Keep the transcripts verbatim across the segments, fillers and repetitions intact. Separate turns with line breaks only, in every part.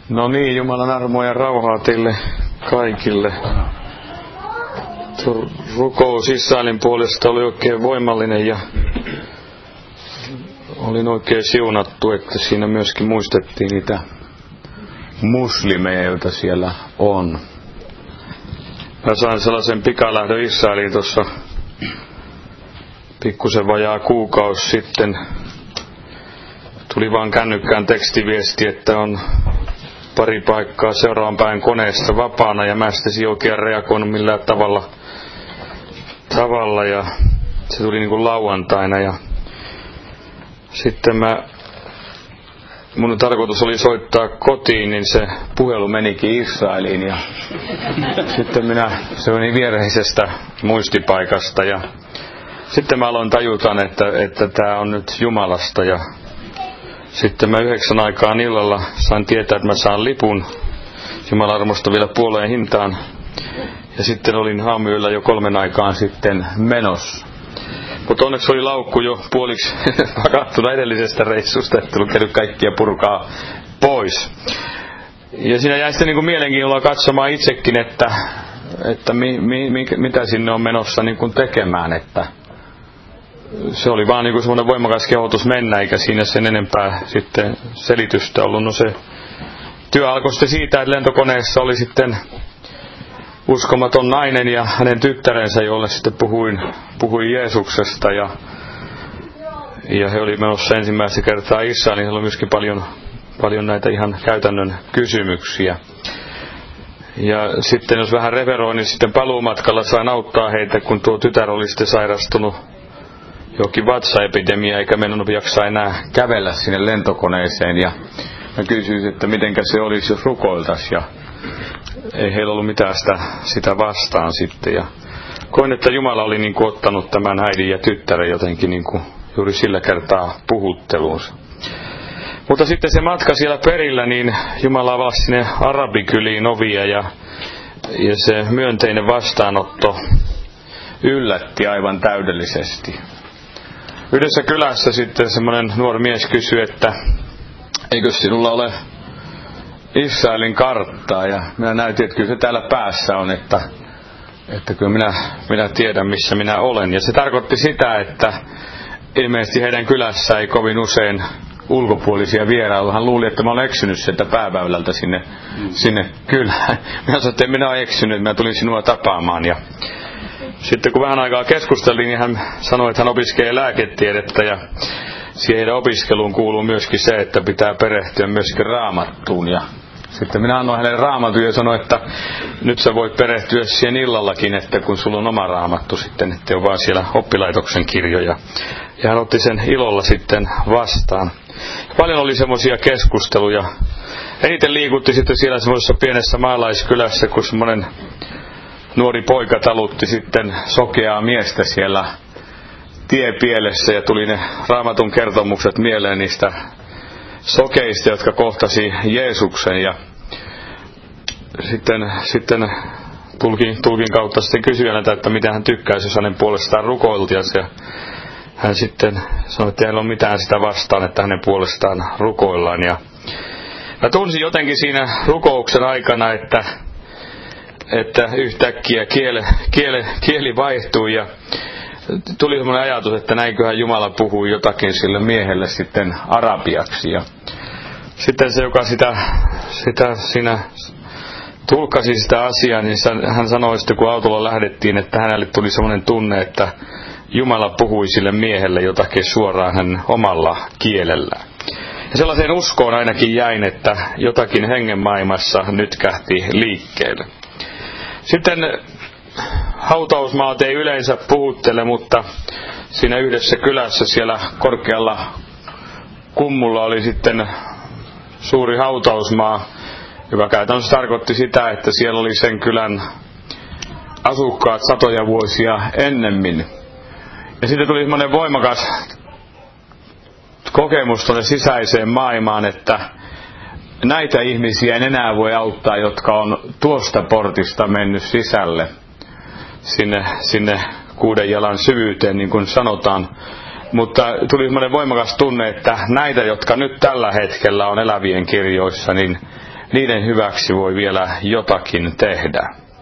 No niin, Jumalan armoa ja rauhaa teille kaikille. Tuo rukous Israelin puolesta oli oikein voimallinen ja olin oikein siunattu, että siinä myöskin muistettiin niitä muslimeja, joita siellä on. Mä sain sellaisen pikalähdön Israeliin tuossa pikkusen vajaa kuukausi sitten. Tuli vaan kännykkään tekstiviesti, että on pari paikkaa seuraavan päin koneesta vapaana, ja mä sitten oikein reagoinut millään tavalla, tavalla ja se tuli niin kuin lauantaina, ja sitten mä, mun tarkoitus oli soittaa kotiin, niin se puhelu menikin Israeliin, ja sitten minä, se meni viereisestä muistipaikasta, ja sitten mä aloin tajutan, että, että tää on nyt Jumalasta, ja sitten mä yhdeksän aikaan illalla sain tietää, että mä saan lipun Jumalan armosta vielä puoleen hintaan. Ja sitten olin aamuyöllä jo kolmen aikaan sitten menossa. Mutta onneksi oli laukku jo puoliksi pakattuna edellisestä reissusta, että oli käynyt kaikkia purkaa pois. Ja siinä jäi sitten niin kuin mielenkiinnolla katsomaan itsekin, että, että mi, mi, mi, mitä sinne on menossa niin kuin tekemään, että se oli vaan niin semmoinen voimakas kehotus mennä, eikä siinä sen enempää sitten selitystä ollut. No se työ alkoi sitten siitä, että lentokoneessa oli sitten uskomaton nainen ja hänen tyttärensä, jolle sitten puhuin, puhuin Jeesuksesta. Ja, ja he oli menossa ensimmäistä kertaa Israeliin. Heillä oli myöskin paljon, paljon näitä ihan käytännön kysymyksiä. Ja sitten jos vähän referoin, niin sitten paluumatkalla sain auttaa heitä, kun tuo tytär oli sitten sairastunut jokin vatsaepidemia, eikä mennyt jaksaa enää kävellä sinne lentokoneeseen. Ja mä kysyin, että mitenkä se olisi, jos rukoiltaisiin. Ja ei heillä ollut mitään sitä, sitä vastaan sitten. Ja koin, että Jumala oli niin kuin ottanut tämän äidin ja tyttären jotenkin niin kuin juuri sillä kertaa puhutteluunsa. Mutta sitten se matka siellä perillä, niin Jumala avasi sinne arabikyliin ovia, ja, ja se myönteinen vastaanotto yllätti aivan täydellisesti. Yhdessä kylässä sitten semmoinen nuori mies kysyi, että eikö sinulla ole Israelin karttaa, ja minä näytin, että kyllä se täällä päässä on, että, että kyllä minä, minä tiedän, missä minä olen. Ja se tarkoitti sitä, että ilmeisesti heidän kylässä ei kovin usein ulkopuolisia vierailla. Hän luuli, että mä olen eksynyt sieltä pääväylältä sinne, mm. sinne kylään. Minä sanoin, että minä olen eksynyt, minä tulin sinua tapaamaan. Ja sitten kun vähän aikaa keskustelin, niin hän sanoi, että hän opiskelee lääketiedettä, ja siihen opiskeluun kuuluu myöskin se, että pitää perehtyä myöskin Raamattuun. Ja sitten minä annoin hänelle Raamatun ja sanoin, että nyt sä voit perehtyä siihen illallakin, että kun sulla on oma Raamattu sitten, että on vaan siellä oppilaitoksen kirjoja. Ja hän otti sen ilolla sitten vastaan. Ja paljon oli semmoisia keskusteluja. Eniten liikutti sitten siellä semmoisessa pienessä maalaiskylässä, kun semmoinen nuori poika talutti sitten sokeaa miestä siellä tiepielessä, ja tuli ne Raamatun kertomukset mieleen niistä sokeista, jotka kohtasi Jeesuksen. Ja sitten, sitten tulkin, tulkin kautta sitten kysyi häneltä, että mitä hän tykkäisi, jos hänen puolestaan rukoiltiasi. Ja hän sitten sanoi, että ei ole mitään sitä vastaan, että hänen puolestaan rukoillaan. Ja mä tunsin jotenkin siinä rukouksen aikana, että että yhtäkkiä kiele, kiele, kieli vaihtui, ja tuli semmoinen ajatus, että näinköhän Jumala puhui jotakin sille miehelle sitten arabiaksi. Ja sitten se, joka sitä, sitä siinä tulkkasi sitä asiaa, niin hän sanoi sitten, kun autolla lähdettiin, että hänelle tuli semmoinen tunne, että Jumala puhui sille miehelle jotakin suoraan hänen omalla kielellään. Ja sellaiseen uskoon ainakin jäin, että jotakin hengenmaailmassa nytkähti liikkeelle. Sitten hautausmaat ei yleensä puhuttele, mutta siinä yhdessä kylässä siellä korkealla kummulla oli sitten suuri hautausmaa, joka käytännössä tarkoitti sitä, että siellä oli sen kylän asukkaat satoja vuosia ennemmin. Ja sitten tuli semmoinen voimakas kokemus tuonne sisäiseen maailmaan, että näitä ihmisiä en enää voi auttaa, jotka on tuosta portista mennyt sisälle sinne, sinne kuuden jalan syvyyteen, niin kuin sanotaan. Mutta tuli semmoinen voimakas tunne, että näitä, jotka nyt tällä hetkellä on elävien kirjoissa, niin niiden hyväksi voi vielä jotakin tehdä.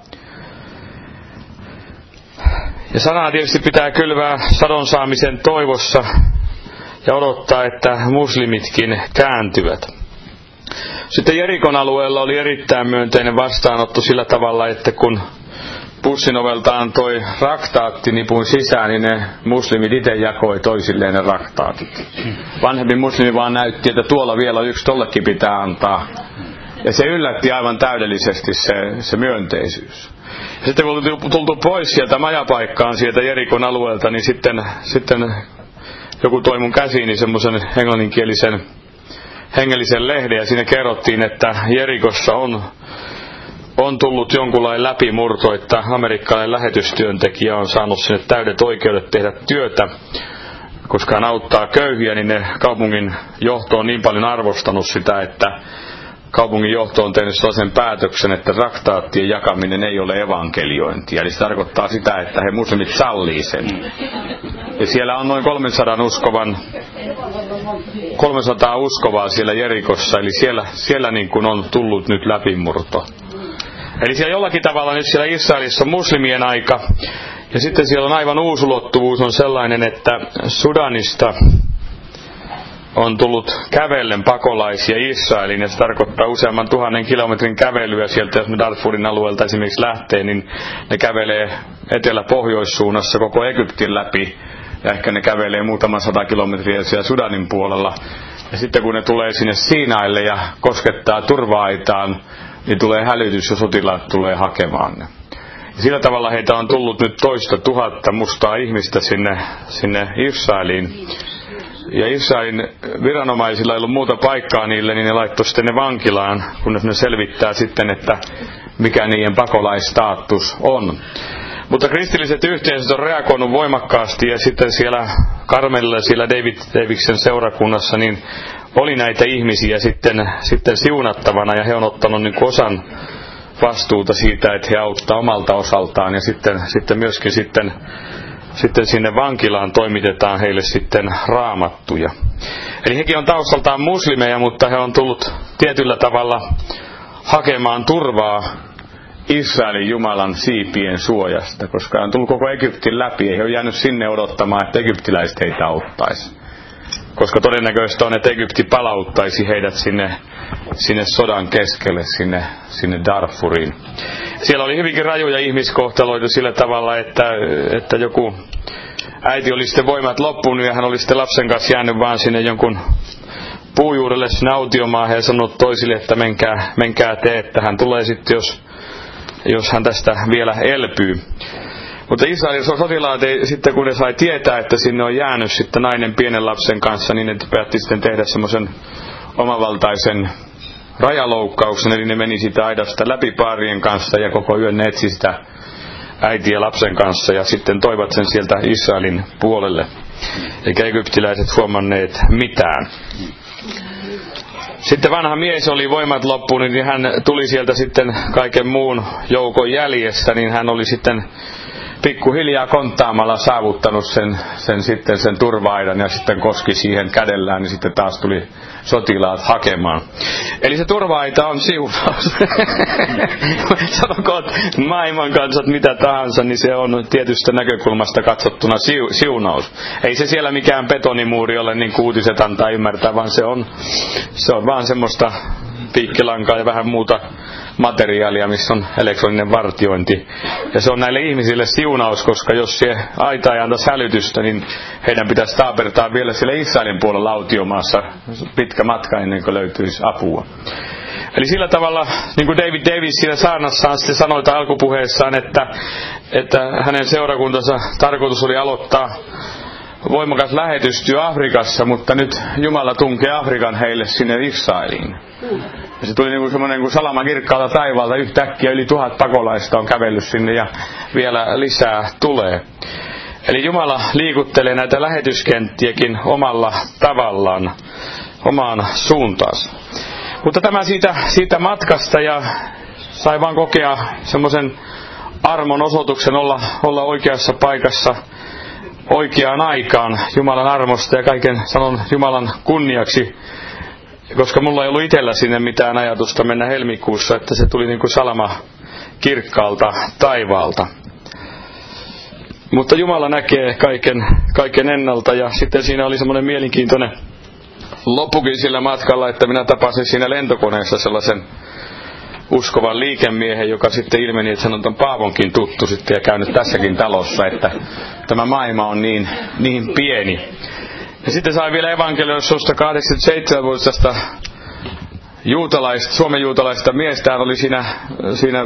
Ja sanaa tietysti pitää kylvää sadon saamisen toivossa ja odottaa, että muslimitkin kääntyvät. Sitten Jerikon alueella oli erittäin myönteinen vastaanotto sillä tavalla, että kun bussin ovelta antoi raktaatinipun sisään, niin ne muslimit itse jakoi toisilleen ne raktaatit. Vanhempi muslimi vaan näytti, että tuolla vielä yksi, tollekin pitää antaa. Ja se yllätti aivan täydellisesti se, se myönteisyys. Ja sitten kun oli tultu pois sieltä majapaikkaan sieltä Jerikon alueelta, niin sitten, sitten joku toi mun käsiini semmoisen englanninkielisen hengellisen lehden, ja siinä kerrottiin, että Jerikossa on, on tullut jonkunlainen läpimurto, että amerikkalainen lähetystyöntekijä on saanut sinne täydet oikeudet tehdä työtä, koska hän auttaa köyhiä, niin ne kaupungin johto on niin paljon arvostanut sitä, että kaupungin johto on tehnyt sellaisen päätöksen, että raktaattien jakaminen ei ole evankeliointia. Eli se tarkoittaa sitä, että he muslimit sallii sen. Ja siellä on noin kolmesataa uskovan, kolmesataa uskovaa siellä Jerikossa, eli siellä, siellä niin kuin on tullut nyt läpimurto. Eli siellä jollakin tavalla nyt siellä Israelissa on muslimien aika, ja sitten siellä on aivan uusi ulottuvuus on sellainen, että Sudanista on tullut kävellen pakolaisia Israeliin, ja se tarkoittaa useamman tuhannen kilometrin kävelyä sieltä, jos me Darfurin alueelta esimerkiksi lähtee, niin ne kävelee etelä-pohjoissuunnassa koko Egyptin läpi, ja ehkä ne kävelee muutaman sata kilometriä siellä Sudanin puolella. Ja sitten kun ne tulee sinne Siinaille ja koskettaa turva-aitaan, niin tulee hälytys ja sotilaat tulee hakemaan ne. Ja sillä tavalla heitä on tullut nyt toista tuhatta mustaa ihmistä sinne, sinne Israeliin. Ja Israelin viranomaisilla ei ollut muuta paikkaa niille, niin ne laittoi sitten ne vankilaan, kunnes ne selvittää sitten, että mikä niiden pakolaisstatus on. Mutta kristilliset yhteisöt on reagoinut voimakkaasti, ja sitten siellä Karmelilla, siellä David Davidsen seurakunnassa, niin oli näitä ihmisiä sitten, sitten siunattavana, ja he on ottanut niin kuin osan vastuuta siitä, että he auttaa omalta osaltaan, ja sitten, sitten myöskin sitten Sitten sinne vankilaan toimitetaan heille sitten raamattuja. Eli hekin on taustaltaan muslimeja, mutta he on tullut tietyllä tavalla hakemaan turvaa Israelin Jumalan siipien suojasta, koska he on tullut koko Egyptin läpi, ja he on jäänyt sinne odottamaan, että egyptiläiset heitä auttaisi. Koska todennäköistä on, että Egypti palauttaisi heidät sinne, sinne sodan keskelle, sinne, sinne Darfuriin. Siellä oli hyvinkin rajuja ihmiskohtaloita sillä tavalla, että, että joku äiti oli sitten voimat loppunut, ja hän oli sitten lapsen kanssa jäänyt vaan sinne jonkun puujuurelle sinne autiomaahan ja sanonut toisille, että menkää, menkää te, että hän tulee sitten, jos, jos hän tästä vielä elpyy. Mutta Israelin sotilaat ei, sitten kun ne sai tietää, että sinne on jäänyt sitten nainen pienen lapsen kanssa, niin ne päätti sitten tehdä semmoisen omavaltaisen rajaloukkauksen, eli ne meni sitä aidasta läpi paarien kanssa ja koko yön ne etsi sitä äitiä lapsen kanssa ja sitten toivat sen sieltä Israelin puolelle. Eikä egyptiläiset huomanneet mitään. Sitten vanha mies oli voimat loppuun, niin hän tuli sieltä sitten kaiken muun joukon jäljestä, niin hän oli sitten pikkuhiljaa konttaamalla saavuttanut sen, sen, sitten sen turva-aidan ja sitten koski siihen kädellään, niin sitten taas tuli sotilaat hakemaan. Eli se turva-aita on siunaus. Sanokoon maailman kansat mitä tahansa, niin se on tietystä näkökulmasta katsottuna siu, siunaus. Ei se siellä mikään betonimuuri ole, niin kuin uutiset antaa ymmärtää, vaan se on, se on vaan semmoista piikkilankaa ja vähän muuta materiaalia, missä on elektroninen vartiointi. Ja se on näille ihmisille siunaus, koska jos se aita ei antaisi hälytystä, niin heidän pitäisi taapertaa vielä siellä Israelin puolella autiomaassa pitkä matka ennen kuin löytyisi apua. Eli sillä tavalla, niin kuin David Davis siinä saarnassaan sitten sanoi alkupuheessaan, että, että hänen seurakuntansa tarkoitus oli aloittaa voimakas lähetystyö Afrikassa, mutta nyt Jumala tunkee Afrikan heille sinne Israeliin. Ja se tuli niin kuin semmoinen kuin salama kirkkaalta taivaalta, yhtäkkiä yli tuhat pakolaista on kävellyt sinne ja vielä lisää tulee. Eli Jumala liikuttelee näitä lähetyskenttiäkin omalla tavallaan, omaan suuntaansa. Mutta tämä siitä, siitä matkasta ja sai vaan kokea semmoisen armon osoituksen olla, olla oikeassa paikassa oikeaan aikaan Jumalan armosta ja kaiken sanon Jumalan kunniaksi. koska mulla ei ollut itsellä sinne mitään ajatusta mennä helmikuussa, että se tuli niin kuin salama kirkkaalta taivaalta. Mutta Jumala näkee kaiken, kaiken ennalta, ja sitten siinä oli semmoinen mielenkiintoinen loppukin sillä matkalla, että minä tapasin siinä lentokoneessa sellaisen uskovan liikemiehen, joka sitten ilmeni, että hän on ton Paavonkin tuttu sitten ja käynyt tässäkin talossa, että tämä maailma on niin, niin pieni. Ja sitten sai vielä evankeliosta kahdeksankymmentäseitsemänvuotiaasta juutalaista, Suomen juutalaista miestä. Hän oli siinä, siinä,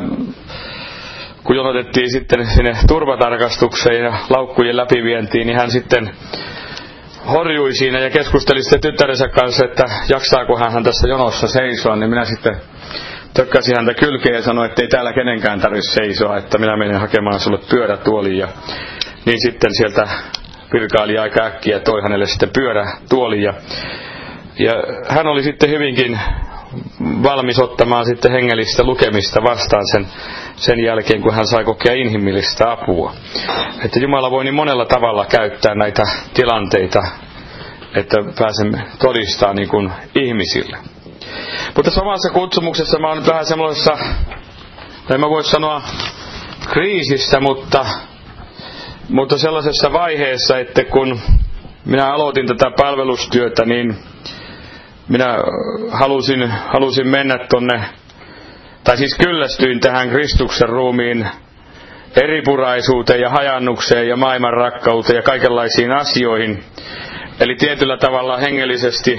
kun jonotettiin sitten sinne turvatarkastukseen ja laukkujen läpivientiin, niin hän sitten horjui siinä ja keskusteli sitten tyttärensä kanssa, että jaksaako hän tässä jonossa seisoa, niin minä sitten tökkäsi häntä kylkeen ja sanoi, että ei täällä kenenkään tarvitse seisoa, että minä menen hakemaan sulle pyörätuoliin. Ja niin sitten sieltä virkaili aika äkkiä ja toi hänelle sitten pyörätuoliin. Ja, ja hän oli sitten hyvinkin valmis ottamaan sitten hengellistä lukemista vastaan sen, sen jälkeen, kun hän sai kokea inhimillistä apua. Että Jumala voi niin monella tavalla käyttää näitä tilanteita, että pääsemme todistamaan niin kuin ihmisille. Mutta samassa kutsumuksessa mä oon nyt vähän semmoisessa, en mä voi sanoa kriisissä, mutta, mutta sellaisessa vaiheessa, että kun minä aloitin tätä palvelustyötä, niin minä halusin, halusin mennä tonne, tai siis kyllästyin tähän Kristuksen ruumiin eripuraisuuteen ja hajannukseen ja maailman rakkauteen ja kaikenlaisiin asioihin. Eli tietyllä tavalla hengellisesti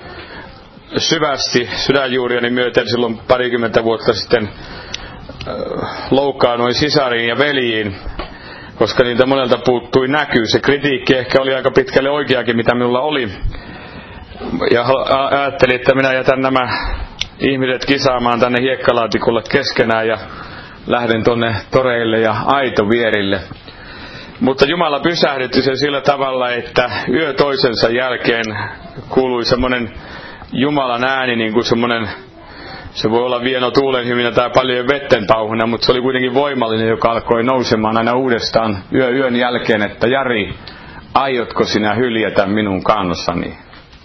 syvästi sydänjuuriani myöten silloin parikymmentä vuotta sitten loukkaanoin sisariin ja veljiin, koska niiltä monelta puuttui näkyy. Se kritiikki ehkä oli aika pitkälle oikeakin, mitä minulla oli. Ja ajattelin, että minä jätän nämä ihmiset kisaamaan tänne hiekkalaatikolle keskenään ja lähden tonne toreille ja aitovierille. Mutta Jumala pysähdytti sen sillä tavalla, että yö toisensa jälkeen kuului semmoinen Jumalan ääni, niin kuin semmoinen, se voi olla vieno tuulenhyminä tai paljon vetten pauhuna, mutta se oli kuitenkin voimallinen, joka alkoi nousemaan aina uudestaan yö yön jälkeen, että Jari, aiotko sinä hyljätä minun kanssani?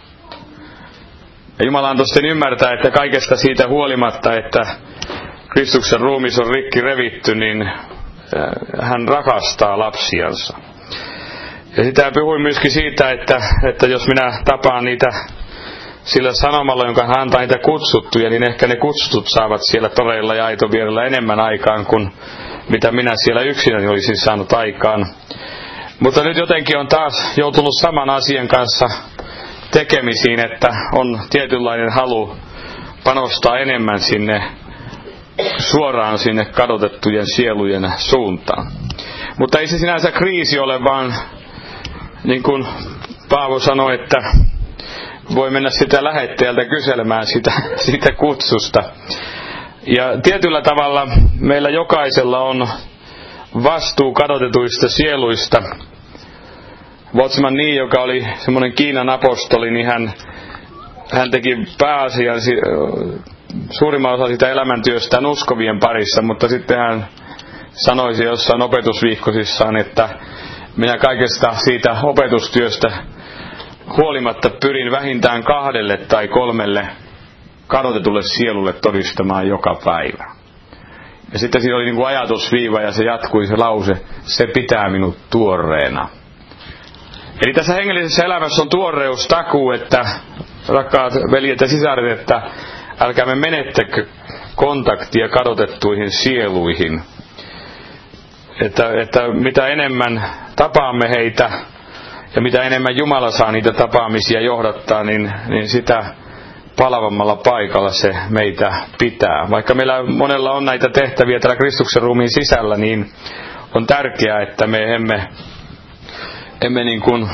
Ja Jumala antoi sitten ymmärtää, että kaikesta siitä huolimatta, että Kristuksen ruumis on rikki revitty, niin hän rakastaa lapsiansa. Ja sitä puhuin myöskin siitä, että, että jos minä tapaan niitä sillä sanomalla, jonka hän antaa niitä kutsuttuja, niin ehkä ne kutsutut saavat siellä toreilla ja aitovierellä enemmän aikaan kuin mitä minä siellä yksinäni olisin saanut aikaan. Mutta nyt jotenkin on taas joutunut saman asian kanssa tekemisiin, että on tietynlainen halu panostaa enemmän sinne suoraan sinne kadotettujen sielujen suuntaan. Mutta ei se sinänsä kriisi ole, vaan niin kuin Paavo sanoi, että voi mennä sitä lähettäjältä kyselemään sitä, sitä kutsusta. Ja tietyllä tavalla meillä jokaisella on vastuu kadotetuista sieluista. Watchman Nee, joka oli semmoinen Kiinan apostoli, niin hän, hän teki pääasian suurimman osa sitä elämäntyöstään uskovien parissa, mutta sitten hän sanoisi jossain opetusviikkosissaan, että minä kaikesta siitä opetustyöstä huolimatta pyrin vähintään kahdelle tai kolmelle kadotetulle sielulle todistamaan joka päivä. Ja sitten siinä oli niin kuin ajatusviiva ja se jatkui se lause, se pitää minut tuoreena. Eli tässä hengellisessä elämässä on tuoreus takuu, että rakkaat veljet ja sisaret, että älkäämme menettäkö kontaktia kadotettuihin sieluihin. Että, että mitä enemmän tapaamme heitä ja mitä enemmän Jumala saa niitä tapaamisia johdattaa, niin, niin sitä palavammalla paikalla se meitä pitää. Vaikka meillä monella on näitä tehtäviä täällä Kristuksen ruumiin sisällä, niin on tärkeää, että me emme, emme niin kuin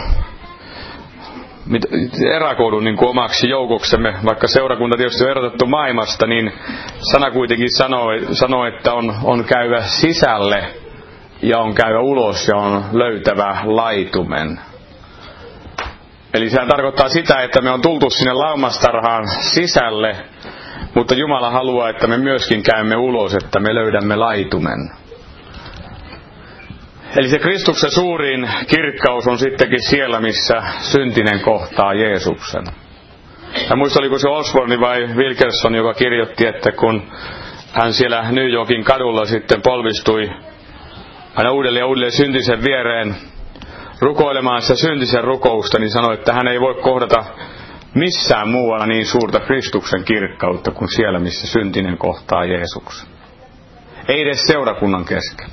erakoudu niin kuin omaksi joukoksemme. Vaikka seurakunta tietysti on erotettu maailmasta, niin sana kuitenkin sanoo, sanoo että on, on käyvä sisälle ja on käyvä ulos ja on löytävä laitumen. Eli sehän tarkoittaa sitä, että me on tultu sinne laumastarhaan sisälle, mutta Jumala haluaa, että me myöskin käymme ulos, että me löydämme laitumen. Eli se Kristuksen suurin kirkkaus on sittenkin siellä, missä syntinen kohtaa Jeesuksen. Mä muistan, oliko se Osborne vai Wilkerson, joka kirjoitti, että kun hän siellä New Yorkin kadulla sitten polvistui aina uudelleen ja uudelleen syntisen viereen rukoilemaan sitä syntisen rukousta, niin sanoi, että hän ei voi kohdata missään muualla niin suurta Kristuksen kirkkautta kuin siellä, missä syntinen kohtaa Jeesuksen. Ei edes seurakunnan keskellä.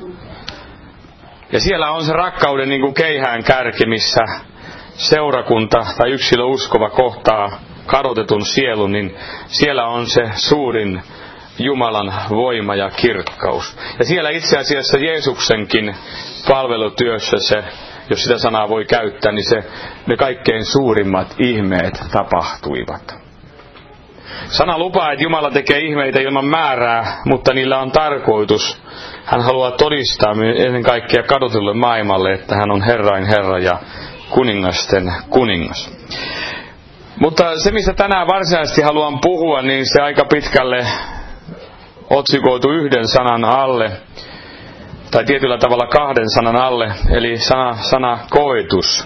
Ja siellä on se rakkauden niin kuin keihään kärki, missä seurakunta tai yksilö uskova kohtaa kadotetun sielun, niin siellä on se suurin Jumalan voima ja kirkkaus. Ja siellä itse asiassa Jeesuksenkin palvelutyössä se, jos sitä sanaa voi käyttää, niin se, ne kaikkein suurimmat ihmeet tapahtuivat. Sana lupaa, että Jumala tekee ihmeitä ilman määrää, mutta niillä on tarkoitus. Hän haluaa todistaa ennen kaikkea kadotulle maailmalle, että hän on Herrain Herra ja kuningasten kuningas. Mutta se, mistä tänään varsinaisesti haluan puhua, niin se aika pitkälle otsikoitu yhden sanan alle, tai tietyllä tavalla kahden sanan alle, eli sana, sana koetus.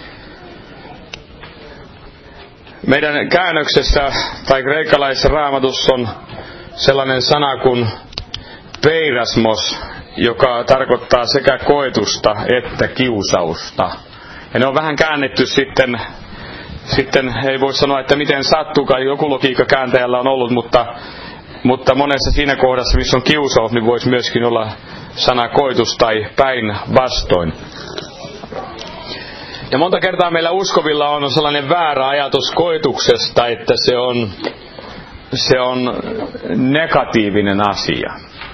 Meidän käännöksessä tai kreikkalaisessa raamatussa on sellainen sana kuin peirasmos, joka tarkoittaa sekä koetusta että kiusausta. Ja ne on vähän käännetty sitten, sitten ei voi sanoa, että miten sattuukaan, joku logiikka kääntäjällä on ollut, mutta, mutta monessa siinä kohdassa, missä on kiusaus, niin voisi myöskin olla sana koetus tai päinvastoin. Ja monta kertaa meillä uskovilla on sellainen väärä ajatus koetuksesta, että se on, se on negatiivinen asia.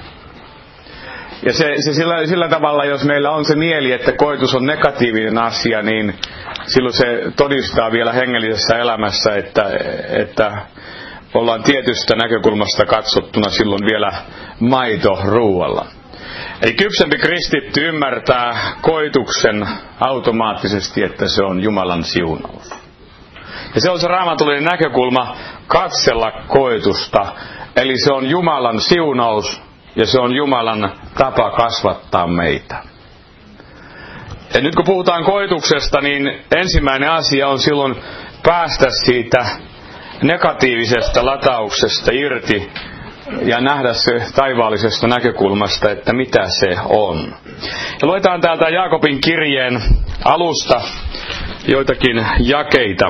Ja se, se sillä, sillä tavalla, jos meillä on se mieli, että koetus on negatiivinen asia, niin silloin se todistaa vielä hengellisessä elämässä, että, että ollaan tietystä näkökulmasta katsottuna silloin vielä maito ruualla. Eli kypsempi kristitty ymmärtää koetuksen automaattisesti, että se on Jumalan siunaus. Ja se on se raamatullinen näkökulma katsella koetusta. Eli se on Jumalan siunaus ja se on Jumalan tapa kasvattaa meitä. Ja nyt kun puhutaan koetuksesta, niin ensimmäinen asia on silloin päästä siitä negatiivisesta latauksesta irti ja nähdä se taivaallisesta näkökulmasta, että mitä se on. Ja luetaan täältä Jaakobin kirjeen alusta joitakin jakeita.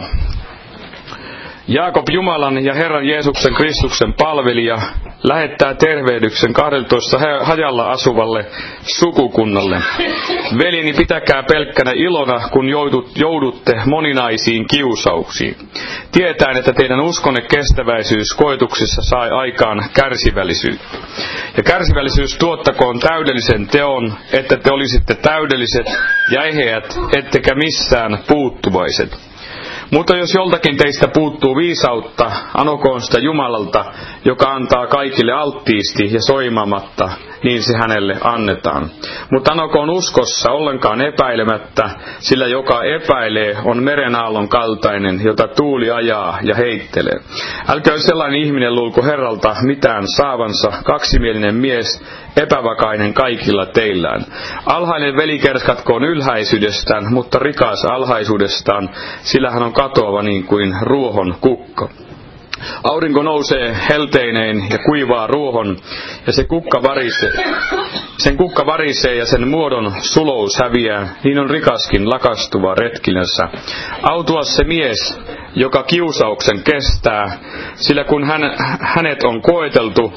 Jaakob, Jumalan ja Herran Jeesuksen Kristuksen palvelija, lähettää tervehdyksen kahdelletoista hajalla asuvalle sukukunnalle. Veljeni, pitäkää pelkkänä ilona, kun joudutte moninaisiin kiusauksiin. Tietäen, että teidän uskonne kestäväisyys koetuksissa sai aikaan kärsivällisyyttä. Ja kärsivällisyys tuottakoon täydellisen teon, että te olisitte täydelliset ja eheät, ettekä missään puuttuvaiset. Mutta jos joltakin teistä puuttuu viisautta, anokoon sitä Jumalalta, joka antaa kaikille alttiisti ja soimaamatta, niin se hänelle annetaan. Mutta anokoon uskossa ollenkaan epäilemättä, sillä joka epäilee on merenaallon kaltainen, jota tuuli ajaa ja heittelee. Älköön sellainen ihminen luulko Herralta mitään saavansa, kaksimielinen mies, epävakainen kaikilla teillään. Alhainen veli kerskatkoon ylhäisyydestään, mutta rikas alhaisuudestaan, sillä hän on katoava niin kuin ruohon kukka. Aurinko nousee helteineen ja kuivaa ruohon, ja se kukka varisee. Sen kukka varisee ja sen muodon sulous häviää, niin on rikaskin lakastuva retkilässä. Autuas se mies, joka kiusauksen kestää, sillä kun hän, hänet on koeteltu,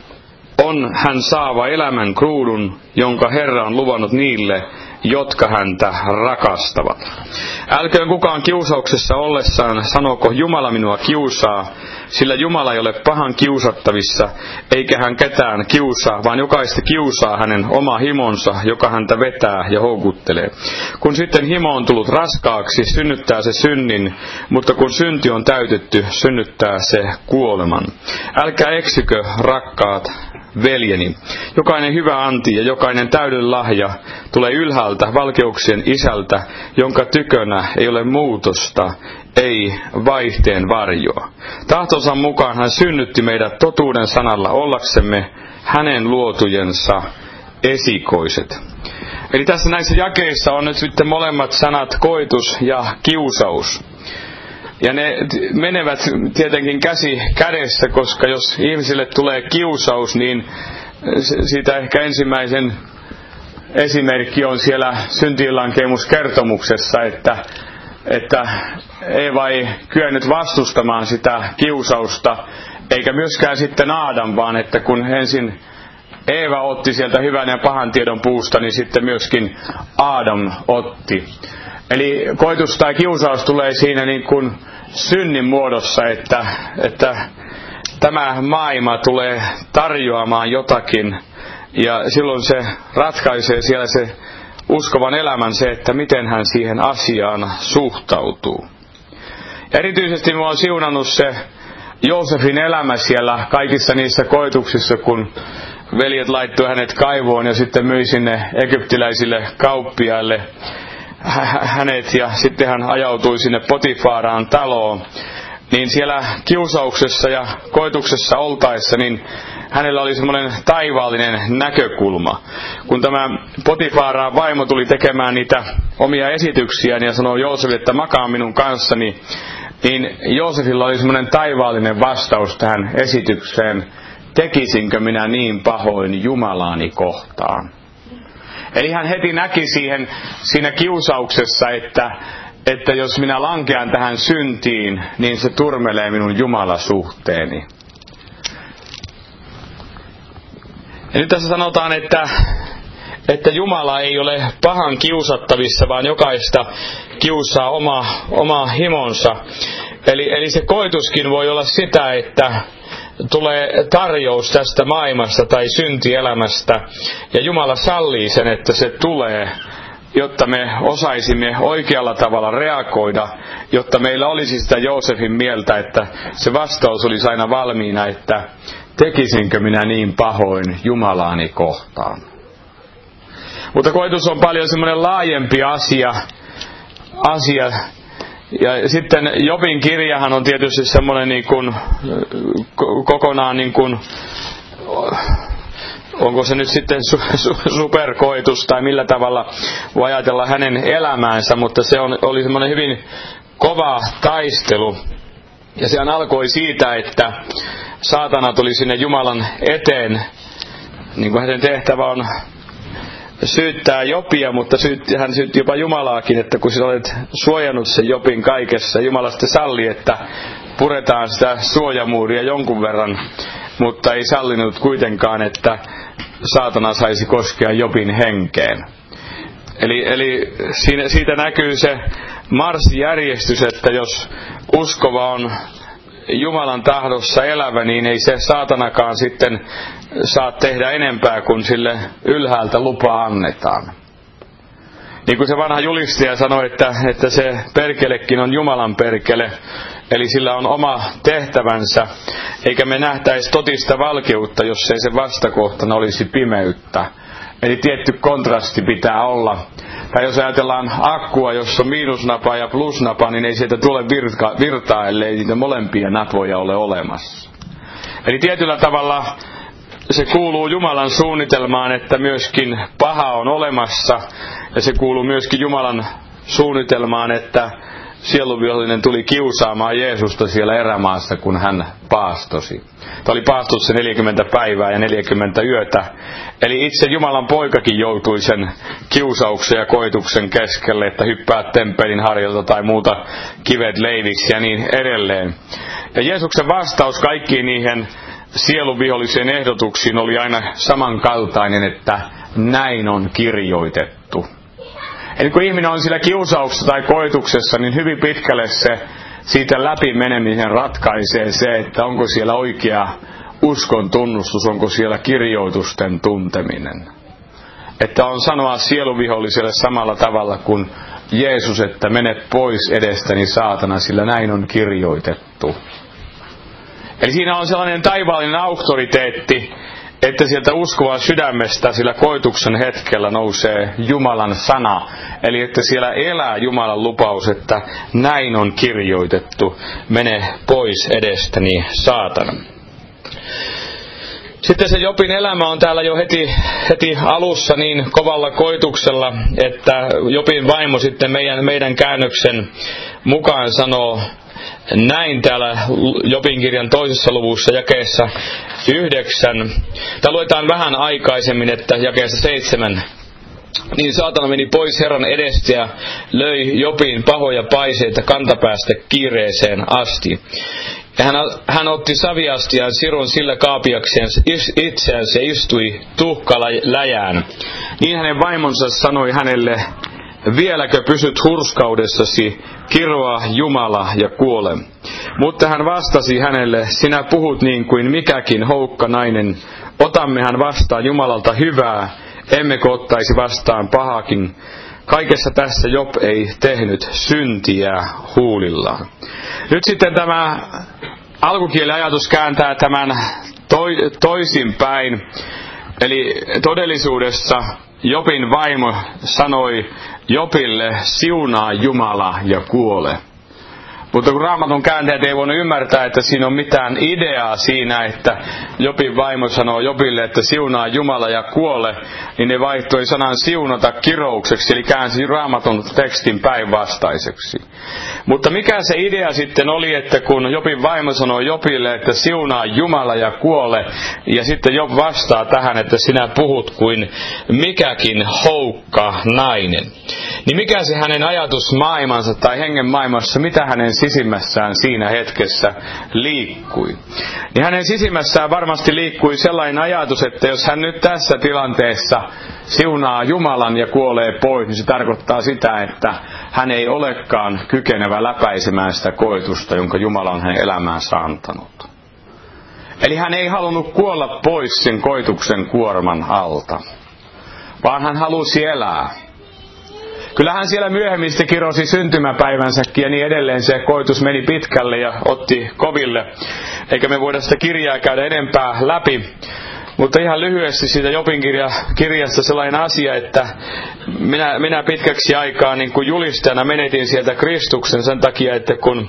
on hän saava elämän kruudun, jonka Herra on luvannut niille, jotka häntä rakastavat. Älköön kukaan kiusauksessa ollessaan sanoko, Jumala minua kiusaa, sillä Jumala ei ole pahan kiusattavissa, eikä hän ketään kiusaa, vaan jokaista kiusaa hänen oma himonsa, joka häntä vetää ja houkuttelee. Kun sitten himo on tullut raskaaksi, synnyttää se synnin, mutta kun synti on täytetty, synnyttää se kuoleman. Älkää eksykö, rakkaat veljeni. Jokainen hyvä anti ja jokainen täydellinen lahja tulee ylhäältä valkeuksien isältä, jonka tykönä ei ole muutosta, ei vaihteen varjoa. Tahtonsa mukaan hän synnytti meidät totuuden sanalla ollaksemme hänen luotujensa esikoiset. Eli tässä näissä jakeissa on nyt sitten molemmat sanat koetus ja kiusaus. Ja ne menevät tietenkin käsi kädessä, koska jos ihmisille tulee kiusaus, niin siitä ehkä ensimmäisen esimerkki on siellä syntiinlankeemuskertomuksessa, että, että Eeva ei kyennyt vastustamaan sitä kiusausta, eikä myöskään sitten Aadam, vaan että kun ensin Eeva otti sieltä hyvän ja pahan tiedon puusta, niin sitten myöskin Aadam otti. Eli koitus tai kiusaus tulee siinä niin kuin synnin muodossa, että, että tämä maailma tulee tarjoamaan jotakin, ja silloin se ratkaisee siellä se uskovan elämän se, että miten hän siihen asiaan suhtautuu. Erityisesti minua on siunannut se Joosefin elämä siellä kaikissa niissä koetuksissa, kun veljet laittoi hänet kaivoon ja sitten myi sinne egyptiläisille kauppiaille hänet, ja sitten hän ajautui sinne Potifaraan taloon. Niin siellä kiusauksessa ja koetuksessa oltaessa, niin hänellä oli semmoinen taivaallinen näkökulma. Kun tämä Potifaraan vaimo tuli tekemään niitä omia esityksiään ja sanoi Joosefille, että makaa minun kanssani, niin Joosefilla oli semmoinen taivaallinen vastaus tähän esitykseen: tekisinkö minä niin pahoin Jumalaani kohtaan? Eli hän heti näki siihen siinä kiusauksessa, että, että jos minä lankean tähän syntiin, niin se turmelee minun Jumalasuhteeni. Ja nyt tässä sanotaan, että, että Jumala ei ole pahan kiusattavissa, vaan jokaista kiusaa oma, oma himonsa. Eli, eli se koetuskin voi olla sitä, että tulee tarjous tästä maailmasta tai syntielämästä, ja Jumala sallii sen, että se tulee, jotta me osaisimme oikealla tavalla reagoida, jotta meillä olisi sitä Joosefin mieltä, että se vastaus olisi aina valmiina, että tekisinkö minä niin pahoin Jumalaani kohtaan. Mutta koetus on paljon semmoinen laajempi asia, asia. Ja sitten Jobin kirjahan on tietysti semmoinen niin kuin, kokonaan niin kuin, onko se nyt sitten su- su- superkoitus tai millä tavalla voi ajatella hänen elämäänsä, mutta se on, oli semmoinen hyvin kova taistelu. Ja sehän alkoi siitä, että saatana tuli sinne Jumalan eteen, niin kuin hänen tehtävä on syyttää Jobia, mutta syytti, hän syytti jopa Jumalaakin, että kun sinä olet suojannut sen Jobin kaikessa, Jumala sitten salli, että puretaan sitä suojamuuria jonkun verran, mutta ei sallinut kuitenkaan, että saatana saisi koskea Jobin henkeen. Eli, eli siinä, siitä näkyy se marssijärjestys, että jos uskova on Jumalan tahdossa elävä, niin ei se saatanakaan sitten saa tehdä enempää kuin sille ylhäältä lupa annetaan. Niin kuin se vanha julistaja sanoi, että, että se perkelekin on Jumalan perkele, eli sillä on oma tehtävänsä, eikä me nähtäisi totista valkeutta, jos ei se vastakohtana olisi pimeyttä. Eli tietty kontrasti pitää olla. Tai jos ajatellaan akkua, jossa on miinusnapa ja plusnapa, niin ei sieltä tule virta, virtaa, ellei niitä molempia napoja ole olemassa. Eli tietyllä tavalla se kuuluu Jumalan suunnitelmaan, että myöskin paha on olemassa. Ja se kuuluu myöskin Jumalan suunnitelmaan, että sieluvihollinen tuli kiusaamaan Jeesusta siellä erämaassa, kun hän paastosi. Tämä oli paastossa neljäkymmentä päivää ja neljäkymmentä yötä. Eli itse Jumalan poikakin joutui sen kiusauksen ja koituksen keskelle, että hyppää temppelin harjalta tai muuta kivet leiviksi ja niin edelleen. Ja Jeesuksen vastaus kaikkiin niihin sieluvihollisien ehdotuksiin oli aina samankaltainen, että näin on kirjoitettu. Eli kun ihminen on sillä kiusauksessa tai koetuksessa, niin hyvin pitkälle se siitä läpi menemisen ratkaisee se, että onko siellä oikea uskon tunnustus, onko siellä kirjoitusten tunteminen. Että on sanoa sieluviholliselle samalla tavalla kuin Jeesus, että mene pois edestäni saatana, sillä näin on kirjoitettu. Eli siinä on sellainen taivaallinen auktoriteetti, että sieltä uskovan sydämestä sillä koetuksen hetkellä nousee Jumalan sana. Eli että siellä elää Jumalan lupaus, että näin on kirjoitettu, mene pois edestäni saatana. Sitten se Jobin elämä on täällä jo heti, heti alussa niin kovalla koetuksella, että Jobin vaimo sitten meidän, meidän käännöksen mukaan sanoo näin täällä Jobin kirjan toisessa luvussa jakeessa yhdeksän. Tää luetaan vähän aikaisemmin, että jakeessa seitsemän. Niin saatana meni pois Herran edestä ja löi Jobin pahoja paiseita kantapäästä kiireeseen asti. Ja hän, hän otti saviastiaan sirun sillä kaapiakseen itseänsä ja istui tuhkaläjään. Niin hänen vaimonsa sanoi hänelle, vieläkö pysyt hurskaudessasi, kiroa Jumala ja kuole. Mutta hän vastasi hänelle, sinä puhut niin kuin mikäkin houkka nainen, otammehan vastaan Jumalalta hyvää, emmekö ottaisi vastaan pahakin. Kaikessa tässä Job ei tehnyt syntiä huulillaan. Nyt sitten tämä alkukieliajatus kääntää tämän toi, toisinpäin. Eli todellisuudessa Jobin vaimo sanoi Jobille, siunaa Jumala ja kuole. Mutta kun Raamatun käänteet ei voinut ymmärtää, että siinä on mitään ideaa siinä, että Jobin vaimo sanoo Jobille, että siunaa Jumala ja kuole, niin ne vaihtoi sanan siunata kiroukseksi, eli käänsi Raamatun tekstin päinvastaiseksi. Mutta mikä se idea sitten oli, että kun Jobin vaimo sanoo Jobille, että siunaa Jumala ja kuole, ja sitten Job vastaa tähän, että sinä puhut kuin mikäkin houkka nainen. Niin mikä se hänen ajatusmaailmansa tai hengen maailmassa, mitä hänen sisimmässään siinä hetkessä liikkui? Niin hänen sisimmässään varmasti liikkui sellainen ajatus, että jos hän nyt tässä tilanteessa siunaa Jumalan ja kuolee pois, niin se tarkoittaa sitä, että hän ei olekaan kykenevä läpäisemään sitä koetusta, jonka Jumala on hänen elämäänsä antanut. Eli hän ei halunnut kuolla pois sen koetuksen kuorman alta, vaan hän halusi elää. Kyllähän siellä myöhemmin sitten kirosi syntymäpäivänsäkin ja niin edelleen se koitus meni pitkälle ja otti koville. Eikä me voida sitä kirjaa käydä enempää läpi. Mutta ihan lyhyesti siitä Jobin kirja, kirjasta sellainen asia, että minä, minä pitkäksi aikaa niin kuin julistajana menetin sieltä Kristuksen sen takia, että kun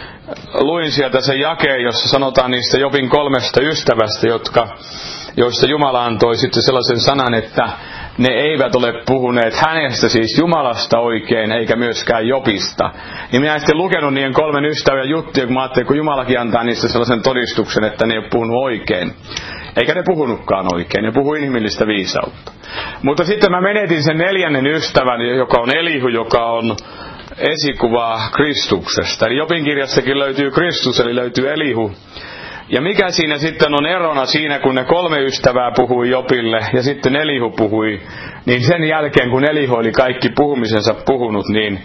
luin sieltä sen jakeen, jossa sanotaan niistä Jobin kolmesta ystävästä, jotka, joista Jumala antoi sitten sellaisen sanan, että ne eivät ole puhuneet hänestä, siis Jumalasta oikein, eikä myöskään Jobista. Niin minä en sitten lukenut niiden kolmen ystävän juttuja, kun mä ajattelin, kun Jumalakin antaa niistä sellaisen todistuksen, että ne ei ole puhunut oikein. Eikä ne puhunutkaan oikein, ne puhui inhimillistä viisautta. Mutta sitten mä menetin sen neljännen ystävän, joka on Elihu, joka on esikuvaa Kristuksesta. Eli Jobin kirjassakin löytyy Kristus, eli löytyy Elihu. Ja mikä siinä sitten on erona siinä, kun ne kolme ystävää puhui Jobille ja sitten Elihu puhui, niin sen jälkeen kun Elihu oli kaikki puhumisensa puhunut, niin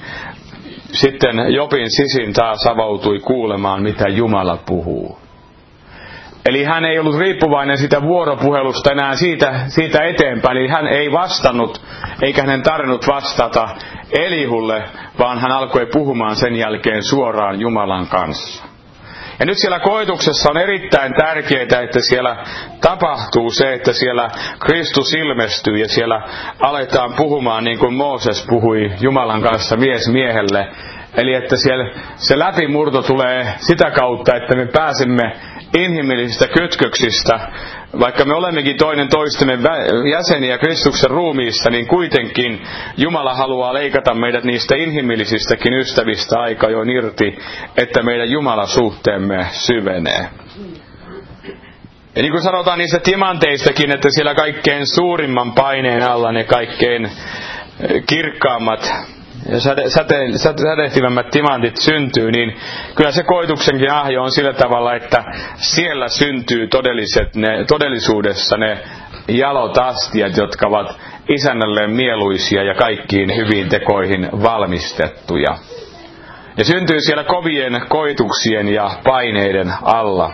sitten Jobin sisin taas avautui kuulemaan, mitä Jumala puhuu. Eli hän ei ollut riippuvainen sitä vuoropuhelusta enää siitä, siitä eteenpäin. Eli hän ei vastannut, eikä hänen tarvinnut vastata Elihulle, vaan hän alkoi puhumaan sen jälkeen suoraan Jumalan kanssa. Ja nyt siellä koetuksessa on erittäin tärkeää, että siellä tapahtuu se, että siellä Kristus ilmestyy ja siellä aletaan puhumaan niin kuin Mooses puhui Jumalan kanssa mies miehelle. Eli että siellä se läpimurto tulee sitä kautta, että me pääsemme inhimillisistä kytköksistä, vaikka me olemmekin toinen toistemme jäseniä Kristuksen ruumiissa, niin kuitenkin Jumala haluaa leikata meidät niistä inhimillisistäkin ystävistä aika jo irti, että meidän Jumalasuhteemme syvenee. Ja niin kuin sanotaan niistä timanteistakin, että siellä kaikkein suurimman paineen alla ne kaikkein kirkkaammat ja säde, säte, sädehtivämmät timantit syntyy, niin kyllä se koetuksenkin ahjo on sillä tavalla, että siellä syntyy todelliset ne, todellisuudessa ne jalot astiat, jotka ovat isännälleen mieluisia ja kaikkiin hyviin tekoihin valmistettuja. Ja syntyy siellä kovien koetuksien ja paineiden alla.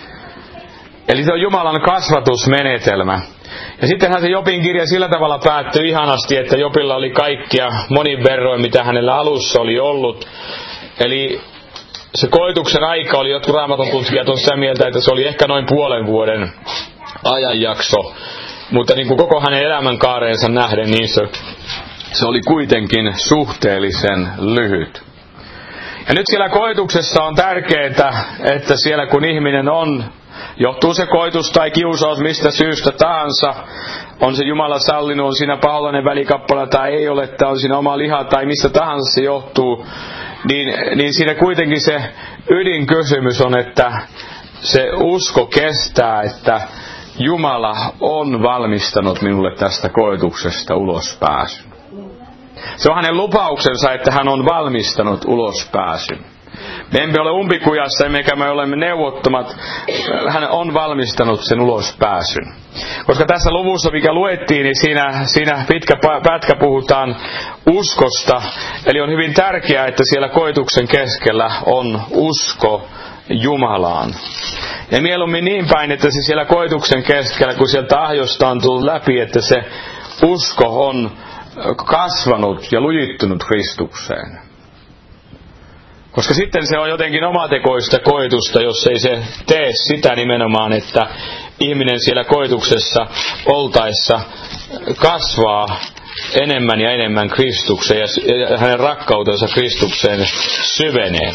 Eli se on Jumalan kasvatusmenetelmä. Ja sittenhän se Jobin kirja sillä tavalla päättyi ihanasti, että Jobilla oli kaikkia monin verroin, mitä hänellä alussa oli ollut. Eli se koetuksen aika oli, jotkut Raamatun tutkijat on sitä mieltä, että se oli ehkä noin puolen vuoden ajanjakso. Mutta niin kuin koko hänen elämänkaareensa nähden, niin se, se oli kuitenkin suhteellisen lyhyt. Ja nyt siellä koetuksessa on tärkeää, että siellä kun ihminen on johtuu se koitus tai kiusaus mistä syystä tahansa, on se Jumala sallinut, on siinä paholainen välikappale tai ei ole, että on siinä oma liha tai mistä tahansa se johtuu, niin, niin siinä kuitenkin se ydinkysymys on, että se usko kestää, että Jumala on valmistanut minulle tästä koetuksesta ulospääsyn. Se on hänen lupauksensa, että hän on valmistanut ulospääsyn. Me emme ole umpikujassa, emmekä me olemme neuvottomat. Hän on valmistanut sen ulospääsyn. Koska tässä luvussa, mikä luettiin, niin siinä, siinä pitkä pätkä puhutaan uskosta. Eli on hyvin tärkeää, että siellä koetuksen keskellä on usko Jumalaan. Ja mieluummin niin päin, että se siellä koetuksen keskellä, kun sieltä ahjosta on tullut läpi, että se usko on kasvanut ja lujittunut Kristukseen. Koska sitten se on jotenkin omatekoista koetusta, jos ei se tee sitä nimenomaan, että ihminen siellä koetuksessa oltaessa kasvaa enemmän ja enemmän Kristukseen ja hänen rakkautensa Kristukseen syvenee.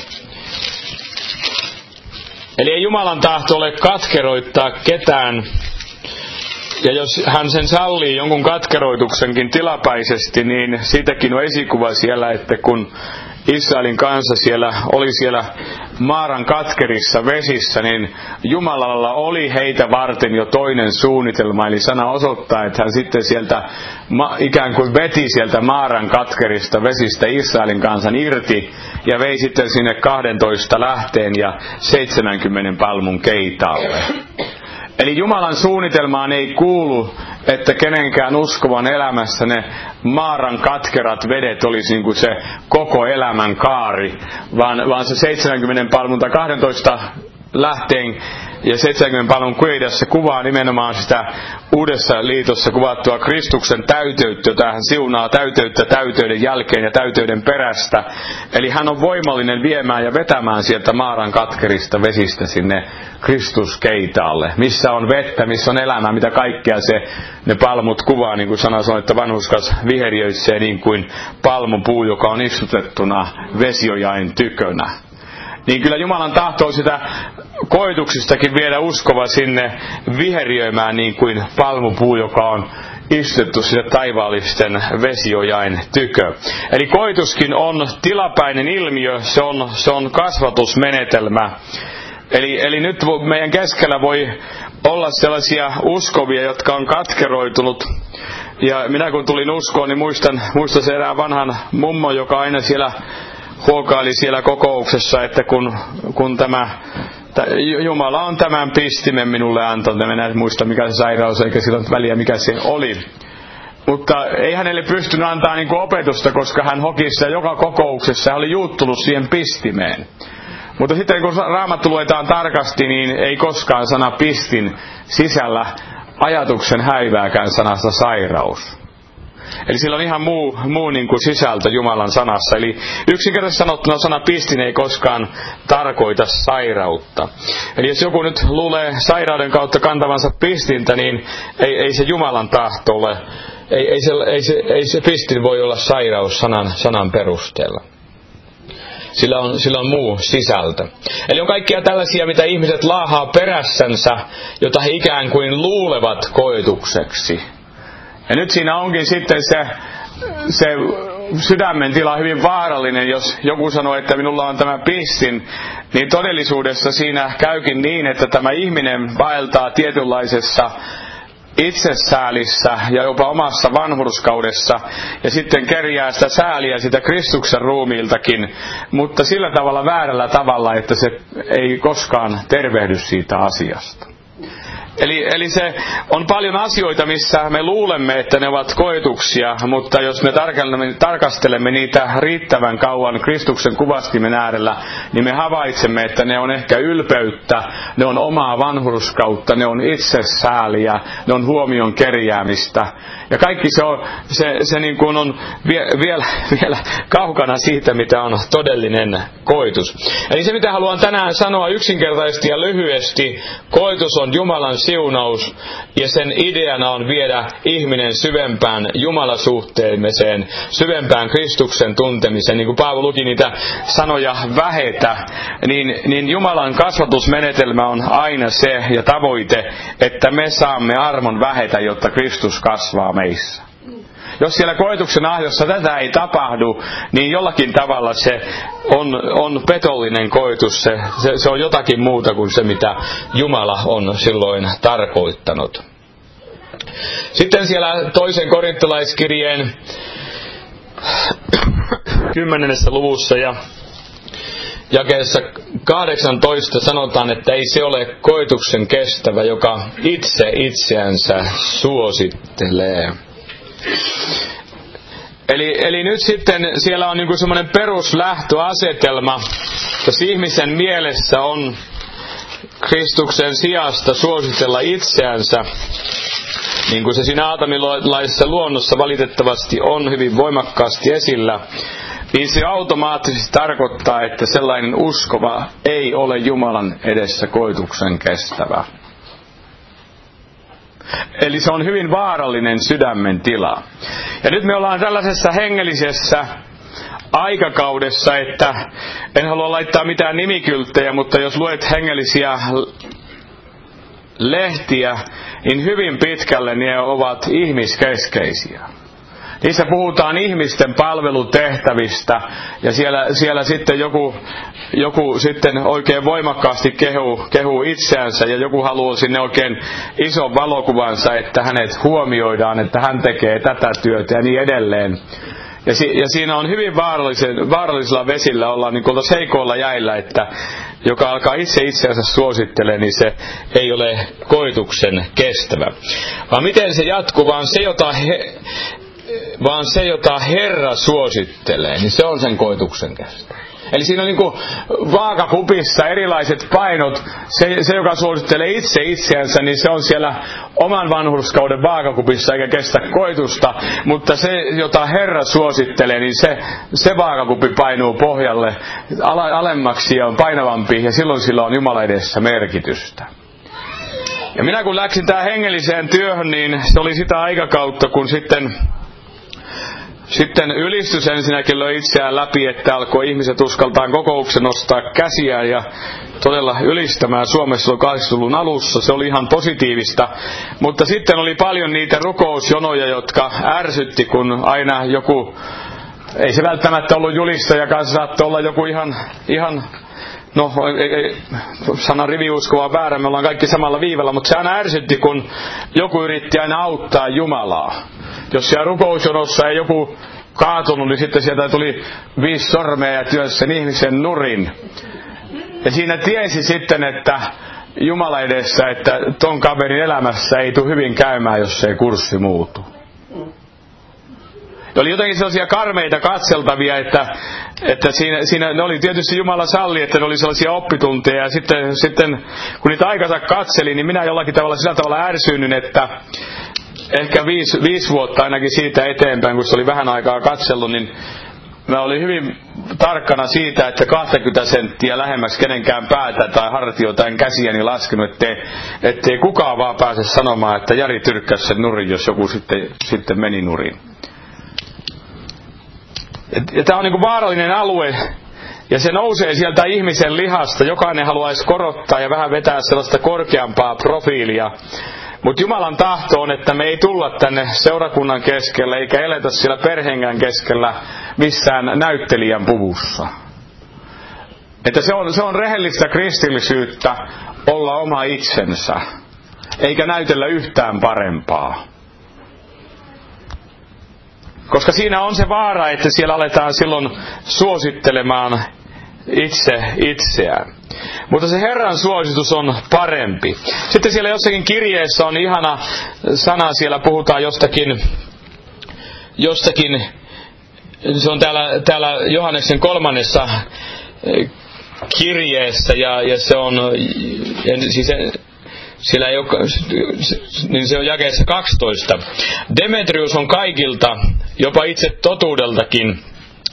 Eli ei Jumalan tahto ole katkeroittaa ketään, ja jos hän sen sallii jonkun katkeroituksenkin tilapäisesti, niin siitäkin on esikuva siellä, että kun Israelin kansa siellä oli siellä Maaran katkerissa vesissä, niin Jumalalla oli heitä varten jo toinen suunnitelma, eli sana osoittaa, että hän sitten sieltä ikään kuin veti sieltä Maaran katkerista vesistä Israelin kansan irti ja vei sitten sinne kahdentoista lähteen ja seitsemänkymmenen palmun keitaalle. Eli Jumalan suunnitelmaan ei kuulu, että kenenkään uskovan elämässä ne Maaran katkerat vedet olisi niin kuin se koko elämän kaari, vaan, vaan se seitsemänkymmenen palmun tai kahdentoista lähteen ja seitsemänkymmenen palmun keidassa kuvaa nimenomaan sitä uudessa liitossa kuvattua Kristuksen täyteyttä, jota hän siunaa täyteyttä täyteyden jälkeen ja täyteyden perästä. Eli hän on voimallinen viemään ja vetämään sieltä Maaran katkerista vesistä sinne Kristuskeitaalle. Missä on vettä, missä on elämää, mitä kaikkea se, ne palmut kuvaa, niin kuin sana sanoo, että vanhurskas viheriöitsee niin kuin palmupuu, joka on istutettuna vesiojain tykönä. Niin kyllä Jumalan tahtoo sitä koetuksistakin viedä uskova sinne viheriöimään niin kuin palmupuu, joka on istettu sinne taivaallisten vesiojain tykö. Eli koetuskin on tilapäinen ilmiö, se on, se on kasvatusmenetelmä. Eli, eli nyt meidän keskellä voi olla sellaisia uskovia, jotka on katkeroitunut. Ja minä kun tulin uskoon, niin muistan, muistan se erään vanhan mummo, joka aina siellä huokaili siellä kokouksessa, että kun, kun tämä Jumala on tämän pistimen minulle antanut, en enää muista mikä se sairaus, eikä sillä ole väliä mikä se oli. Mutta ei hänelle pystynyt antaa niin kuin opetusta, koska hän hoki sitä joka kokouksessa ja oli juuttunut siihen pistimeen. Mutta sitten kun Raamattu luetaan tarkasti, niin ei koskaan sana pistin sisällä ajatuksen häivääkään sanasta sairaus. Eli sillä on ihan muu, muu niin kuin sisältö Jumalan sanassa. Eli yksinkertaisesti sanottuna sana pistin ei koskaan tarkoita sairautta. Eli jos joku nyt luulee sairauden kautta kantavansa pistintä, niin ei, ei se Jumalan tahto ole. Ei, ei, se, ei, se, ei se pistin voi olla sairaus sanan, sanan perusteella. Sillä on, sillä on muu sisältö. Eli on kaikkia tällaisia, mitä ihmiset laahaa perässänsä, jota he ikään kuin luulevat koetukseksi. Ja nyt siinä onkin sitten se, se sydämen tila hyvin vaarallinen, jos joku sanoo, että minulla on tämä pistin, niin todellisuudessa siinä käykin niin, että tämä ihminen vaeltaa tietynlaisessa itsesäälissä ja jopa omassa vanhurskaudessa ja sitten kerjää sitä sääliä sitä Kristuksen ruumiiltakin, mutta sillä tavalla väärällä tavalla, että se ei koskaan tervehdy siitä asiasta. Eli, eli se on paljon asioita, missä me luulemme, että ne ovat koetuksia, mutta jos me tarkastelemme niitä riittävän kauan Kristuksen kuvastimen äärellä, niin me havaitsemme, että ne on ehkä ylpeyttä, ne on omaa vanhurskautta, ne on itsesääliä, ne on huomion kerjäämistä. Ja kaikki se on, se, se niin kuin on vie, vielä, vielä kaukana siitä, mitä on todellinen koetus. Eli se, mitä haluan tänään sanoa yksinkertaisesti ja lyhyesti, koetus on Jumalan siunaus, ja sen ideana on viedä ihminen syvempään Jumalasuhteeseen, syvempään Kristuksen tuntemiseen. Niin kuin Paavo luki niitä sanoja vähetä, niin, niin Jumalan kasvatusmenetelmä on aina se ja tavoite, että me saamme armon vähetä, jotta Kristus kasvaa meissä. Jos siellä koetuksen ahjossa tätä ei tapahdu, niin jollakin tavalla se on, on petollinen koetus. Se, se, se on jotakin muuta kuin se, mitä Jumala on silloin tarkoittanut. Sitten siellä toisen korintolaiskirjeen kymmenennessä luvussa ja jakeessa kahdeksantoista sanotaan, että ei se ole koetuksen kestävä, joka itse itseänsä suosittelee. Eli, eli nyt sitten siellä on niinku semmoinen peruslähtöasetelma, jos ihmisen mielessä on Kristuksen sijasta suositella itseänsä, niin kuin se siinä aatamilaisessa luonnossa valitettavasti on hyvin voimakkaasti esillä, niin se automaattisesti tarkoittaa, että sellainen uskova ei ole Jumalan edessä koetuksen kestävä. Eli se on hyvin vaarallinen sydämen tila. Ja nyt me ollaan tällaisessa hengellisessä aikakaudessa, että en halua laittaa mitään nimikylttejä, mutta jos luet hengellisiä lehtiä, niin hyvin pitkälle ne ovat ihmiskeskeisiä. Niissä puhutaan ihmisten palvelutehtävistä ja siellä, siellä sitten joku, joku sitten oikein voimakkaasti kehuu, kehuu itseänsä ja joku haluaa sinne oikein ison valokuvansa, että hänet huomioidaan, että hän tekee tätä työtä ja niin edelleen. Ja, si, ja siinä on hyvin vaarallisilla vesillä, ollaan niin kuin heikoilla jäillä, että joka alkaa itse itseänsä suosittelee, niin se ei ole koetuksen kestävä. Vaan miten se jatkuu, vaan se, jota he, vaan se, jota Herra suosittelee, niin se on sen koetuksen kestävä. Eli siinä on niin kuin vaakakupissa erilaiset painot. Se, se, joka suosittelee itse itseänsä, niin se on siellä oman vanhurskauden vaakakupissa eikä kestä koetusta. Mutta se, jota Herra suosittelee, niin se, se vaakakuppi painuu pohjalle alemmaksi ja on painavampi. Ja silloin sillä on Jumala edessä merkitystä. Ja minä kun läksin tähän hengelliseen työhön, niin se oli sitä aikakautta, kun sitten... Sitten ylistys ensinnäkin löi itseään läpi, että alkoi ihmiset uskaltaan kokouksen nostaa käsiä ja todella ylistämään Suomessa kahdeksankymmentäluvun alussa. Se oli ihan positiivista. Mutta sitten oli paljon niitä rukousjonoja, jotka ärsytti, kun aina joku, ei se välttämättä ollut julistajakaan, se saattoi olla joku ihan, ihan no ei, ei, sana riviusko on väärä, me ollaan kaikki samalla viivalla, mutta se aina ärsytti, kun joku yritti aina auttaa Jumalaa. Jos siellä rukousjonossa ei joku kaatunut, niin sitten sieltä tuli viisi sormea ja työnsi sen ihmisen nurin. Ja siinä tiesi sitten, että Jumala edessä, että ton kaverin elämässä ei tule hyvin käymään, jos se kurssi muutu. Ja oli jotenkin sellaisia karmeita katseltavia, että, että siinä, siinä ne oli tietysti Jumala salli, että ne oli sellaisia oppitunteja. Ja sitten, sitten kun niitä aikansa katseli, niin minä jollakin tavalla sillä tavalla ärsyynnyn, että ehkä viisi, viisi vuotta ainakin siitä eteenpäin, kun se oli vähän aikaa katsellut, niin mä olin hyvin tarkkana siitä, että kaksikymmentä senttiä lähemmäs kenenkään päätä tai hartioita en käsiäni laskenut, ettei, ettei kukaan vaan pääse sanomaan, että Jari tyrkkäsi sen nurin, jos joku sitten, sitten meni nurin. Ja tämä on niin kuin vaarallinen alue, ja se nousee sieltä ihmisen lihasta. Jokainen haluaisi korottaa ja vähän vetää sellaista korkeampaa profiilia. Mutta Jumalan tahto on, että me ei tulla tänne seurakunnan keskellä, eikä eletä siellä perheenkään keskellä missään näyttelijän puvussa. Että se on, se on rehellistä kristillisyyttä olla oma itsensä, eikä näytellä yhtään parempaa. Koska siinä on se vaara, että siellä aletaan silloin suosittelemaan itse itseään. Mutta se Herran suositus on parempi. Sitten siellä jossakin kirjeessä on ihana sana, siellä puhutaan jostakin, jostakin se on täällä, täällä Johanneksen kolmannessa kirjeessä ja, ja se on, siis siellä ei ole, niin se on jakeessa kaksitoista. Demetrius on kaikilta, jopa itse totuudeltakin,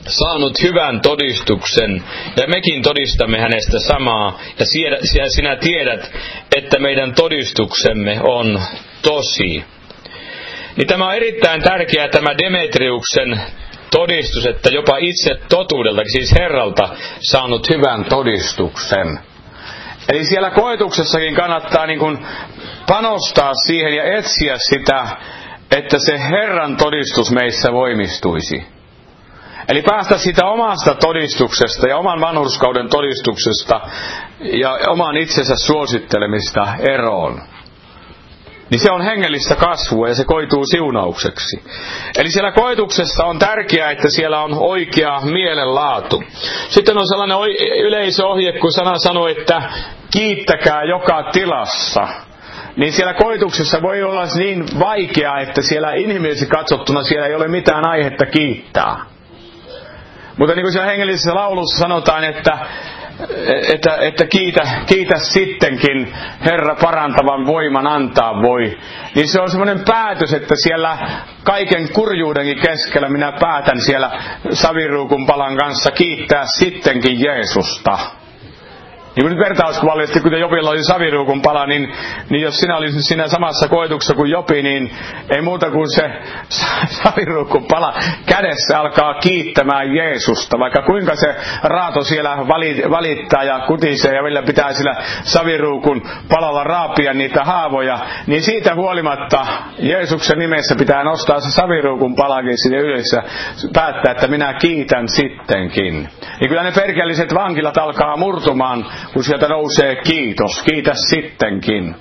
saanut hyvän todistuksen, ja mekin todistamme hänestä samaa, ja sinä tiedät, että meidän todistuksemme on tosi. Niin tämä on erittäin tärkeä tämä Demetriuksen todistus, että jopa itse totuudelta, siis Herralta, saanut hyvän todistuksen. Eli siellä koetuksessakin kannattaa niin kuin panostaa siihen ja etsiä sitä, että se Herran todistus meissä voimistuisi. Eli päästä siitä omasta todistuksesta ja oman vanhurskauden todistuksesta ja oman itsensä suosittelemista eroon. Niin se on hengellistä kasvua ja se koituu siunaukseksi. Eli siellä koetuksessa on tärkeää, että siellä on oikea mielenlaatu. Sitten on sellainen yleisohje, kun sana sanoo, että kiittäkää joka tilassa. Niin siellä koetuksessa voi olla niin vaikeaa, että siellä inhimillisesti katsottuna siellä ei ole mitään aihetta kiittää. Mutta niin kuin siellä hengellisessä laulussa sanotaan, että, että, että kiitä, kiitä sittenkin, Herra parantavan voiman antaa voi. Niin se on semmoinen päätös, että siellä kaiken kurjuudenkin keskellä minä päätän siellä saviruukun palan kanssa kiittää sittenkin Jeesusta. Niin kuin nyt vertauskuvallisesti, kun Jobilla oli saviruukun pala, niin, niin jos sinä olisit siinä samassa koetuksessa kuin Jobi, niin ei muuta kuin se saviruukun pala kädessä alkaa kiittämään Jeesusta. Vaikka kuinka se raato siellä valittaa ja kutisee ja vielä pitää sillä saviruukun palalla raapia niitä haavoja, niin siitä huolimatta Jeesuksen nimessä pitää nostaa se saviruukun palakin sinne ylös ja päättää, että minä kiitän sittenkin. Niin kyllä ne perkeelliset vankilat alkaa murtumaan, kun sieltä nousee kiitos, kiitä sittenkin.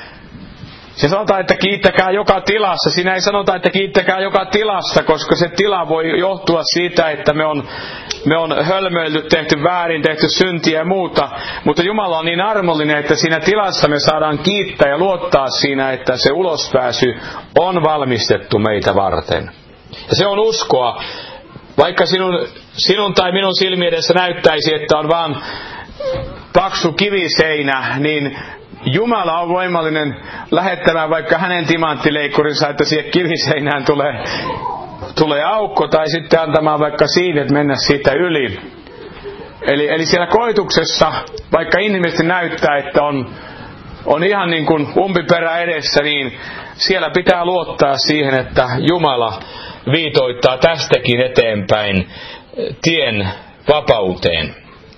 Se sanotaan, että kiittäkää joka tilassa. Siinä ei sanota, että kiittäkää joka tilassa, koska se tila voi johtua siitä, että me on, me on hölmöilty, tehty väärin, tehty syntiä ja muuta. Mutta Jumala on niin armollinen, että siinä tilassa me saadaan kiittää ja luottaa siinä, että se ulospääsy on valmistettu meitä varten. Ja se on uskoa. Vaikka sinun, sinun tai minun silmi edessä näyttäisi, että on vaan paksu kiviseinä, niin Jumala on voimallinen lähettämään vaikka hänen timanttileikkurinsa, että siihen kiviseinään tulee, tulee aukko, tai sitten antamaan vaikka siivet mennä siitä yli. Eli, eli siellä koetuksessa, vaikka inhimillisesti näyttää, että on, on ihan niin kuin umpiperä edessä, niin siellä pitää luottaa siihen, että Jumala viitoittaa tästäkin eteenpäin tien vapauteen.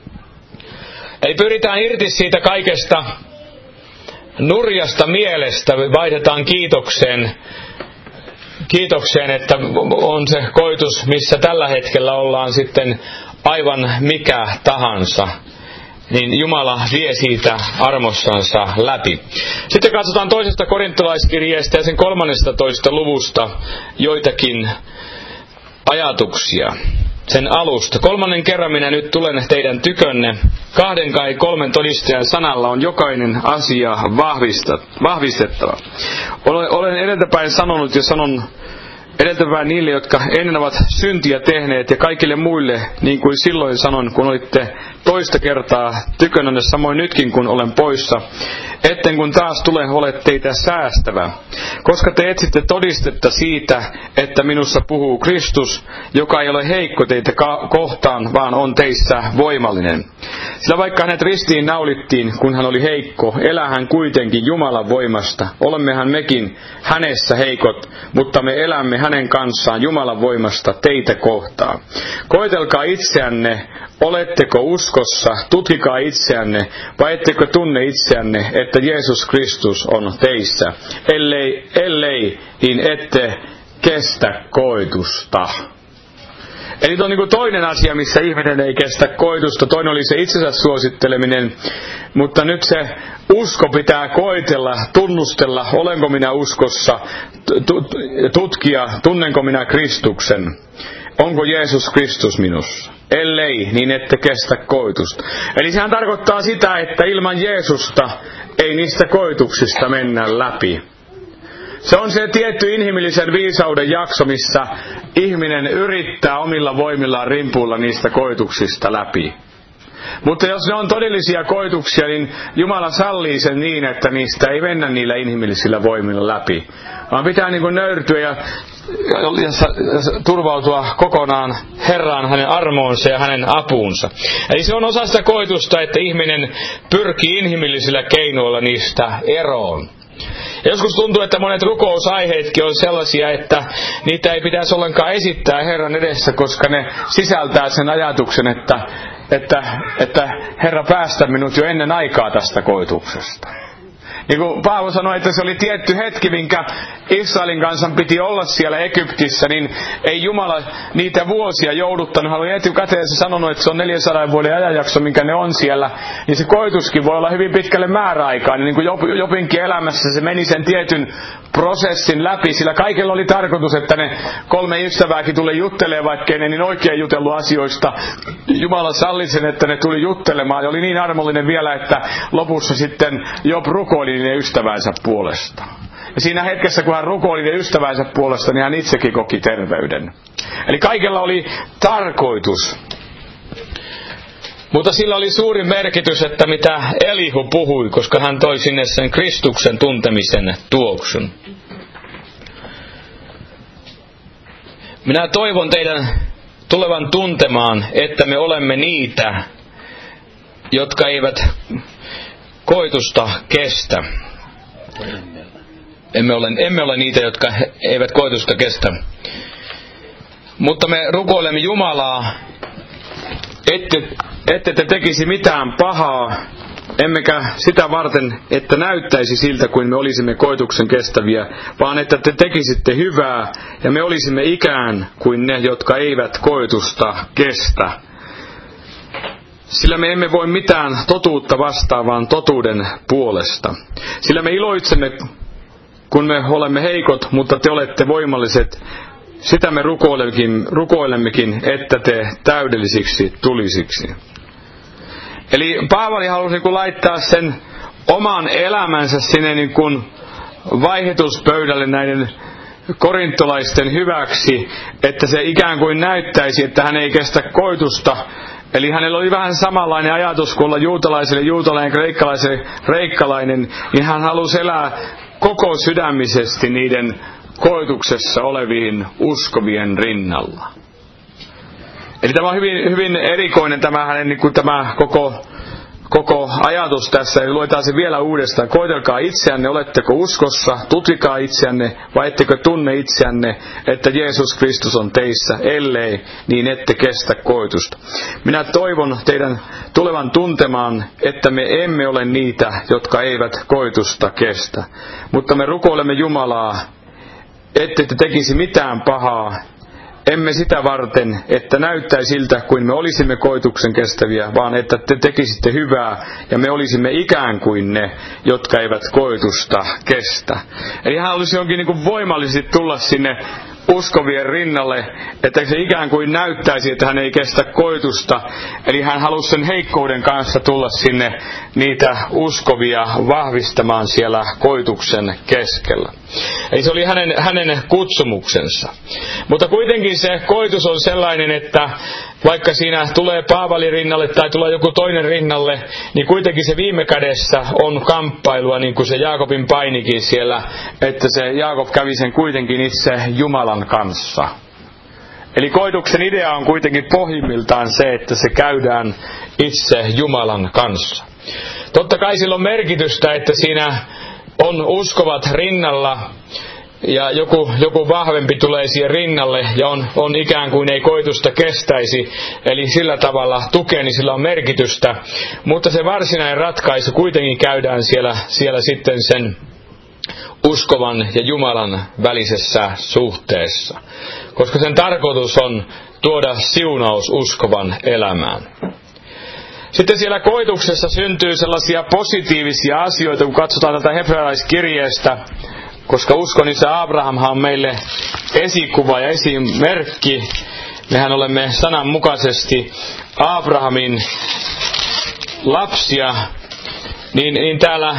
Eli pyritään irti siitä kaikesta nurjasta mielestä, vaihdetaan kiitokseen, kiitokseen, että on se koitus, missä tällä hetkellä ollaan sitten aivan mikä tahansa. Niin Jumala vie siitä armossansa läpi. Sitten katsotaan toisesta korintolaiskirjeestä ja sen kolmannesta toista luvusta joitakin ajatuksia. Sen alusta. Kolmannen kerran minä nyt tulen teidän tykönne. Kahden kai kolmen todistajan sanalla on jokainen asia vahvistettava. Olen, olen edeltäpäin sanonut ja sanon edeltäpäin niille, jotka ennen ovat syntiä tehneet, ja kaikille muille, niin kuin silloin sanon, kun olitte toista kertaa tykönänne, samoin nytkin, kun olen poissa, etten kun taas tulen, olet teitä säästävä. Koska te etsitte todistetta siitä, että minussa puhuu Kristus, joka ei ole heikko teitä kohtaan, vaan on teissä voimallinen. Sillä vaikka hänet ristiin naulittiin, kun hän oli heikko, elää hän kuitenkin Jumalan voimasta. Olemmehan mekin hänessä heikot, mutta me elämme hänen kanssaan Jumalan voimasta teitä kohtaan. Koetelkaa itseänne, oletteko uskossa, tutkikaa itseänne, vai ettekö tunne itseänne, että Jeesus Kristus on teissä. Ellei, ellei niin ette kestä koetusta. Eli tuo on niin kuin toinen asia, missä ihminen ei kestä koetusta. Toinen oli se itsensä suositteleminen, mutta nyt se usko pitää koetella, tunnustella, olenko minä uskossa, tutkia, tunnenko minä Kristuksen. Onko Jeesus Kristus minussa? Ellei, niin ette kestä koetusta. Eli sehän tarkoittaa sitä, että ilman Jeesusta ei niistä koetuksista mennä läpi. Se on se tietty inhimillisen viisauden jakso, missä ihminen yrittää omilla voimillaan rimpuilla niistä koetuksista läpi. Mutta jos ne on todellisia koetuksia, niin Jumala sallii sen niin, että niistä ei mennä niillä inhimillisillä voimilla läpi. Vaan pitää niin kuin nöyrtyä ja, ja, ja turvautua kokonaan Herraan, hänen armoonsa ja hänen apuunsa. Eli se on osa sitä koetusta, että ihminen pyrkii inhimillisillä keinoilla niistä eroon. Ja joskus tuntuu, että monet rukousaiheetkin on sellaisia, että niitä ei pitäisi ollenkaan esittää Herran edessä, koska ne sisältää sen ajatuksen, että, että, että Herra, päästä minut jo ennen aikaa tästä koetuksesta. Niin kuin Paavo sanoi, että se oli tietty hetki, minkä Israelin kansan piti olla siellä Egyptissä, niin ei Jumala niitä vuosia jouduttanut. Hän oli etukäteen sanonut, että se on neljänsadan vuoden ajanjakso, minkä ne on siellä. Niin se koetuskin voi olla hyvin pitkälle määräaikainen. Niin kuin Jobinkin elämässä se meni sen tietyn prosessin läpi, sillä kaikilla oli tarkoitus, että ne kolme ystävääkin tuli juttelemaan, vaikkei ne niin oikein jutellut asioista. Jumala salli sen, että ne tuli juttelemaan, ja oli niin armollinen vielä, että lopussa sitten Job rukoili niiden ystävänsä puolesta. Ja siinä hetkessä, kun hän rukoili niiden ystävänsä puolesta, niin hän itsekin koki terveyden. Eli kaikella oli tarkoitus. Mutta sillä oli suuri merkitys, että mitä Elihu puhui, koska hän toi sinne sen Kristuksen tuntemisen tuoksun. Minä toivon teidän tulevan tuntemaan, että me olemme niitä, jotka eivät koetusta kestä. Emme ole, emme ole niitä, jotka eivät koetusta kestä. Mutta me rukoilemme Jumalaa, ette, ette te tekisi mitään pahaa, emmekä sitä varten, että näyttäisi siltä, kuin me olisimme koetuksen kestäviä, vaan että te tekisitte hyvää, ja me olisimme ikään kuin ne, jotka eivät koetusta kestä. Sillä me emme voi mitään totuutta vastaan, vaan totuuden puolesta. Sillä me iloitsemme, kun me olemme heikot, mutta te olette voimalliset. Sitä me rukoilemmekin, rukoilemmekin, että te täydellisiksi tulisiksi. Eli Paavali halusi niin kuin laittaa sen oman elämänsä sinne niin kuin vaihdotuspöydälle näiden korintolaisten hyväksi, että se ikään kuin näyttäisi, että hän ei kestä koetusta. Eli hänellä oli vähän samanlainen ajatus kuin olla juutalaiselle juutalainen, kreikkalaiselle kreikkalainen, niin hän halusi elää koko sydämisesti niiden koetuksessa olevien uskovien rinnalla. Eli tämä on hyvin, hyvin erikoinen tämä hänen niin kuin tämä koko, koko ajatus tässä. Eli luetaan se vielä uudestaan. Koetelkaa itseänne, oletteko uskossa, tutkikaa itseänne, vai ettekö tunne itseänne, että Jeesus Kristus on teissä, ellei, niin ette kestä koetusta. Minä toivon teidän tulevan tuntemaan, että me emme ole niitä, jotka eivät koetusta kestä. Mutta me rukoilemme Jumalaa, ette te tekisi mitään pahaa, emme sitä varten, että näyttäisi siltä, kuin me olisimme koetuksen kestäviä, vaan että te tekisitte hyvää, ja me olisimme ikään kuin ne, jotka eivät koetusta kestä. Eli hän olisi jonkin niin kuin voimallisesti tulla sinne uskovien rinnalle, että se ikään kuin näyttäisi, että hän ei kestä koetusta. Eli hän halusi sen heikkouden kanssa tulla sinne niitä uskovia vahvistamaan siellä koetuksen keskellä. Eli se oli hänen, hänen kutsumuksensa. Mutta kuitenkin se koetus on sellainen, että vaikka siinä tulee Paavali rinnalle tai tulee joku toinen rinnalle, niin kuitenkin se viime kädessä on kamppailua, niin kuin se Jaakobin painikin siellä, että se Jaakob kävi sen kuitenkin itse Jumalan kanssa. Eli koetuksen idea on kuitenkin pohjimmiltaan se, että se käydään itse Jumalan kanssa. Totta kai sillä on merkitystä, että siinä on uskovat rinnalla ja joku, joku vahvempi tulee siihen rinnalle ja on, on ikään kuin ei koetusta kestäisi, eli sillä tavalla tukee, niin sillä on merkitystä. Mutta se varsinainen ratkaisu kuitenkin käydään siellä, siellä sitten sen uskovan ja Jumalan välisessä suhteessa, koska sen tarkoitus on tuoda siunaus uskovan elämään. Sitten siellä koetuksessa syntyy sellaisia positiivisia asioita, kun katsotaan tätä hebrealaiskirjeestä, koska uskon isä Abrahamhan on meille esikuva ja esimerkki. Mehän olemme sananmukaisesti Abrahamin lapsia. Niin, niin täällä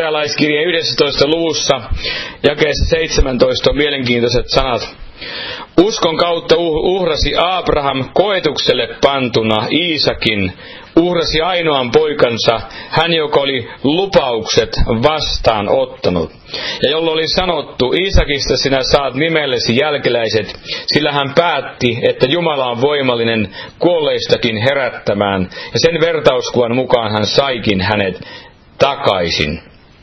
hebrealaiskirje yhdestoista luvussa jakeessa seitsemäntoista on mielenkiintoiset sanat. Uskon kautta uhrasi Abraham koetukselle pantuna Iisakin, uhrasi ainoan poikansa, hän joka oli lupaukset vastaan ottanut. Ja jolla oli sanottu, Iisakista sinä saat nimellesi jälkeläiset, sillä hän päätti, että Jumala on voimallinen kuolleistakin herättämään, ja sen vertauskuvan mukaan hän saikin hänet takaisin.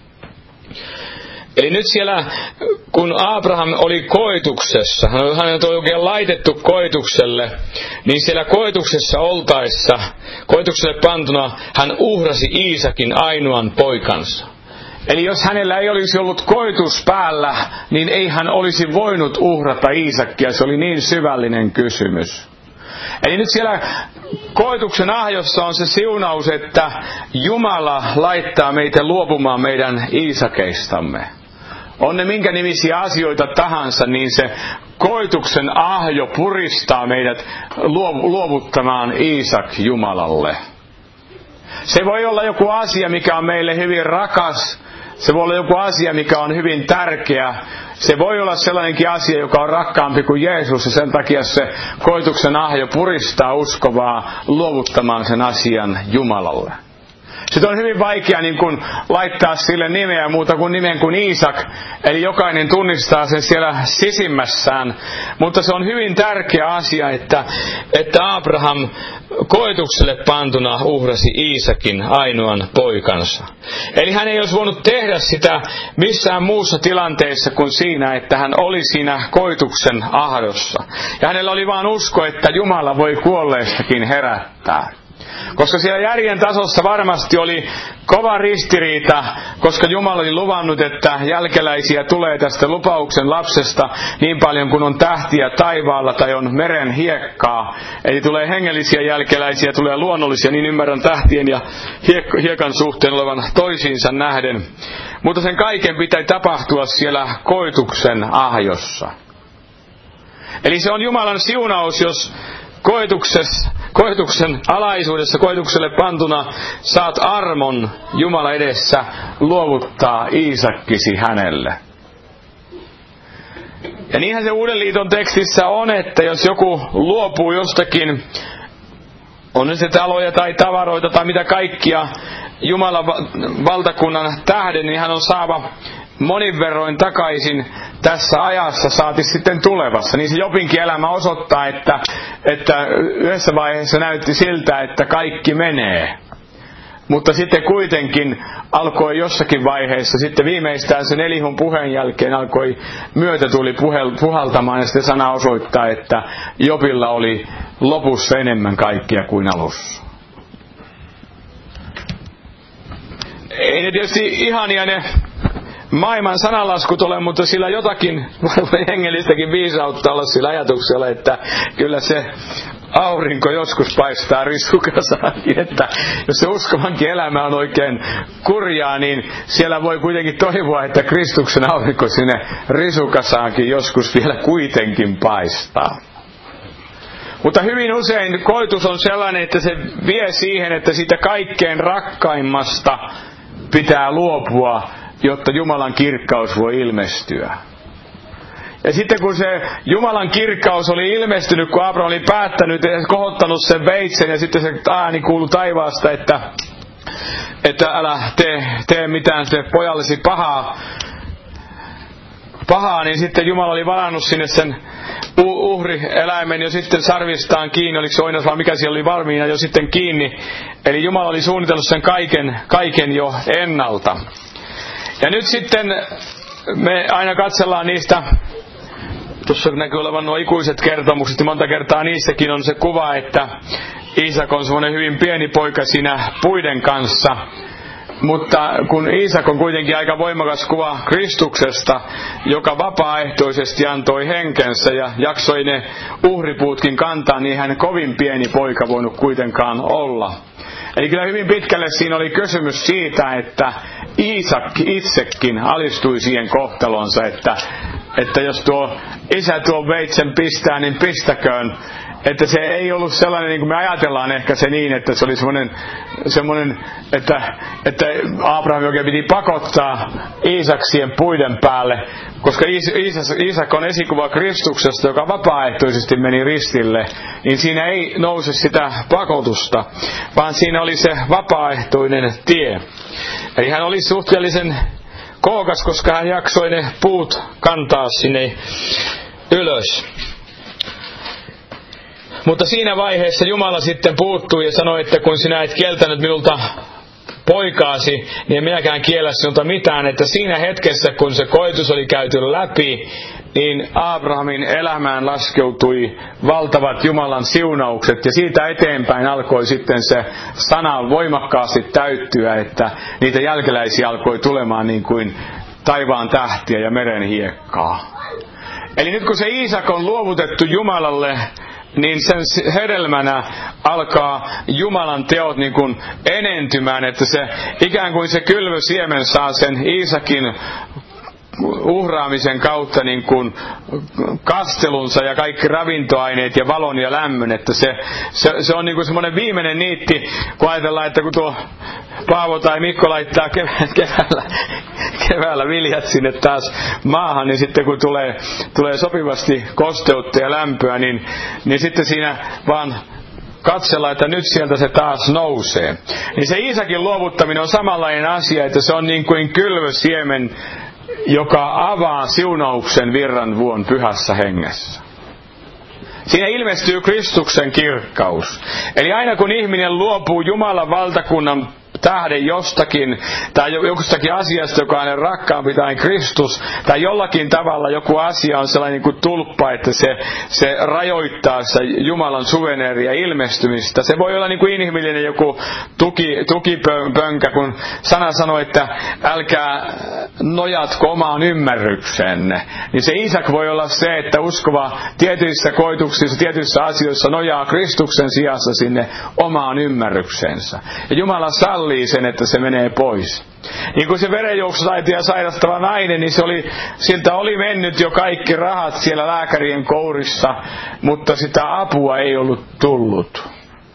Eli nyt siellä, kun Abraham oli koetuksessa, hänet oli oikein laitettu koetukselle, niin siellä koetuksessa oltaessa, koetukselle pantuna, hän uhrasi Iisakin ainoan poikansa. Eli jos hänellä ei olisi ollut koetus päällä, niin ei hän olisi voinut uhrata Iisakkia. Se oli niin syvällinen kysymys. Eli nyt siellä koetuksen ahjossa on se siunaus, että Jumala laittaa meitä luopumaan meidän Iisakeistamme. On ne minkä nimisiä asioita tahansa, niin se koetuksen ahjo puristaa meidät luovuttamaan Iisak Jumalalle. Se voi olla joku asia, mikä on meille hyvin rakas. Se voi olla joku asia, mikä on hyvin tärkeä. Se voi olla sellainenkin asia, joka on rakkaampi kuin Jeesus, ja sen takia se koetuksen ahjo puristaa uskovaa luovuttamaan sen asian Jumalalle. Sitten on hyvin vaikea niin kuin laittaa sille nimeä muuta kuin nimen kuin Iisak, eli jokainen tunnistaa sen siellä sisimmässään. Mutta se on hyvin tärkeä asia, että, että Abraham koetukselle pantuna uhrasi Iisakin ainoan poikansa. Eli hän ei olisi voinut tehdä sitä missään muussa tilanteessa kuin siinä, että hän oli siinä koetuksen ahdossa. Ja hänellä oli vain usko, että Jumala voi kuolleistakin herättää. Koska siellä järjen tasossa varmasti oli kova ristiriita, koska Jumala oli luvannut, että jälkeläisiä tulee tästä lupauksen lapsesta niin paljon kuin on tähtiä taivaalla tai on meren hiekkaa. Eli tulee hengellisiä jälkeläisiä, tulee luonnollisia, niin ymmärrän tähtien ja hiek- hiekan suhteen olevan toisiinsa nähden. Mutta sen kaiken pitää tapahtua siellä koetuksen ahjossa. Eli se on Jumalan siunaus, jos koetuksen alaisuudessa, koetukselle pantuna saat armon Jumala edessä luovuttaa Iisakkisi hänelle. Ja niinhän se Uuden liiton tekstissä on, että jos joku luopuu jostakin, on se taloja tai tavaroita tai mitä kaikkia Jumalan valtakunnan tähden, niin hän on saava monin verroin takaisin tässä ajassa, saati sitten tulevassa. Niin se Jobinkin elämä osoittaa, että, että yhdessä vaiheessa näytti siltä, että kaikki menee. Mutta sitten kuitenkin alkoi jossakin vaiheessa, sitten viimeistään sen Elihun puheen jälkeen alkoi myötätuuli puhaltamaan, ja sitten sana osoittaa, että Jobilla oli lopussa enemmän kaikkia kuin alussa. Ei ne tietysti ihania ne maailman sananlaskut ole, mutta sillä jotakin hengellistäkin viisautta olla sillä ajatuksella, että kyllä se aurinko joskus paistaa risukasaankin, että jos se uskovankin elämä on oikein kurjaa, niin siellä voi kuitenkin toivoa, että Kristuksen aurinko sinne risukasaankin joskus vielä kuitenkin paistaa. Mutta hyvin usein koetus on sellainen, että se vie siihen, että siitä kaikkein rakkaimmasta pitää luopua, jotta Jumalan kirkkaus voi ilmestyä. Ja sitten kun se Jumalan kirkkaus oli ilmestynyt, kun Abraham oli päättänyt ja kohottanut sen veitsen, ja sitten se ääni kuului taivaasta, että, että älä tee, tee mitään se pojallesi pahaa, pahaa, niin sitten Jumala oli varannut sinne sen uhrieläimen jo sitten sarvistaan kiinni, oliko se oinas vai mikä siellä oli valmiina jo sitten kiinni. Eli Jumala oli suunnitellut sen kaiken, kaiken jo ennalta. Ja nyt sitten me aina katsellaan niistä, tuossa näkyy olevan nuo ikuiset kertomukset, ja monta kertaa niissäkin on se kuva, että Iisak on semmoinen hyvin pieni poika siinä puiden kanssa. Mutta kun Iisak on kuitenkin aika voimakas kuva Kristuksesta, joka vapaaehtoisesti antoi henkensä ja jaksoi ne uhripuutkin kantaa, niin hän kovin pieni poika voinut kuitenkaan olla. Eli kyllä hyvin pitkälle siinä oli kysymys siitä, että Iisak itsekin alistui siihen kohtalonsa, että, että jos tuo isä tuon veitsen pistää, niin pistäköön.
että se ei ollut sellainen, niin kuin me ajatellaan ehkä se niin, että se oli semmoinen, semmoinen että, että Abraham oikein piti pakottaa Iisak siihen puiden päälle, koska Iisak on esikuva Kristuksesta, joka vapaaehtoisesti meni ristille, niin siinä ei nouse sitä pakotusta, vaan siinä oli se vapaaehtoinen tie. Eli hän oli suhteellisen kookas, koska hän jaksoi ne puut kantaa sinne ylös. Mutta siinä vaiheessa Jumala sitten puuttui ja sanoi, että kun sinä et kieltänyt minulta poikaasi, niin en minäkään kiellä sinulta mitään, että siinä hetkessä, kun se koitus oli käyty läpi, niin Abrahamin elämään laskeutui valtavat Jumalan siunaukset, ja siitä eteenpäin alkoi sitten se sana voimakkaasti täyttyä, että niitä jälkeläisiä alkoi tulemaan niin kuin taivaan tähtiä ja meren hiekkaa. Eli nyt kun se Iisak on luovutettu Jumalalle, niin sen hedelmänä alkaa Jumalan teot niin kuin enentymään, että se ikään kuin se kylvösiemen saa sen Iisakin uhraamisen kautta niin kuin kastelunsa ja kaikki ravintoaineet ja valon ja lämmön, että se, se, se on niin kuin semmoinen viimeinen niitti, kun ajatellaan, että kun tuo Paavo tai Mikko laittaa keväällä, keväällä viljat sinne taas maahan, niin sitten kun tulee, tulee sopivasti kosteutta ja lämpöä, niin, niin sitten siinä vaan katsella, että nyt sieltä se taas nousee. Niin se Iisakin luovuttaminen on samanlainen asia, että se on niin kuin kylvösiemen, joka avaa siunauksen virran vuon pyhässä hengessä. Siinä ilmestyy Kristuksen kirkkaus. Eli aina kun ihminen luopuu Jumalan valtakunnan tähden jostakin, tai jostakin asiasta, joka on hänen rakkaampi, tai Kristus, tai jollakin tavalla joku asia on sellainen kuin tulppa, että se, se rajoittaa sitä Jumalan suveneeria ilmestymistä. Se voi olla niin kuin inhimillinen joku tuki, tukipönkä, kun sana sanoo, että älkää nojatko omaan ymmärryksenne. Niin se Iisak voi olla se, että uskova tietyissä koituksissa, tietyissä asioissa nojaa Kristuksen sijassa sinne omaan ymmärryksensä. Ja Jumala sallii sen, että se menee pois. Niin kuin se verenjuoksutaitia sairastava nainen, niin se oli, siltä oli mennyt jo kaikki rahat siellä lääkärien kourissa, mutta sitä apua ei ollut tullut.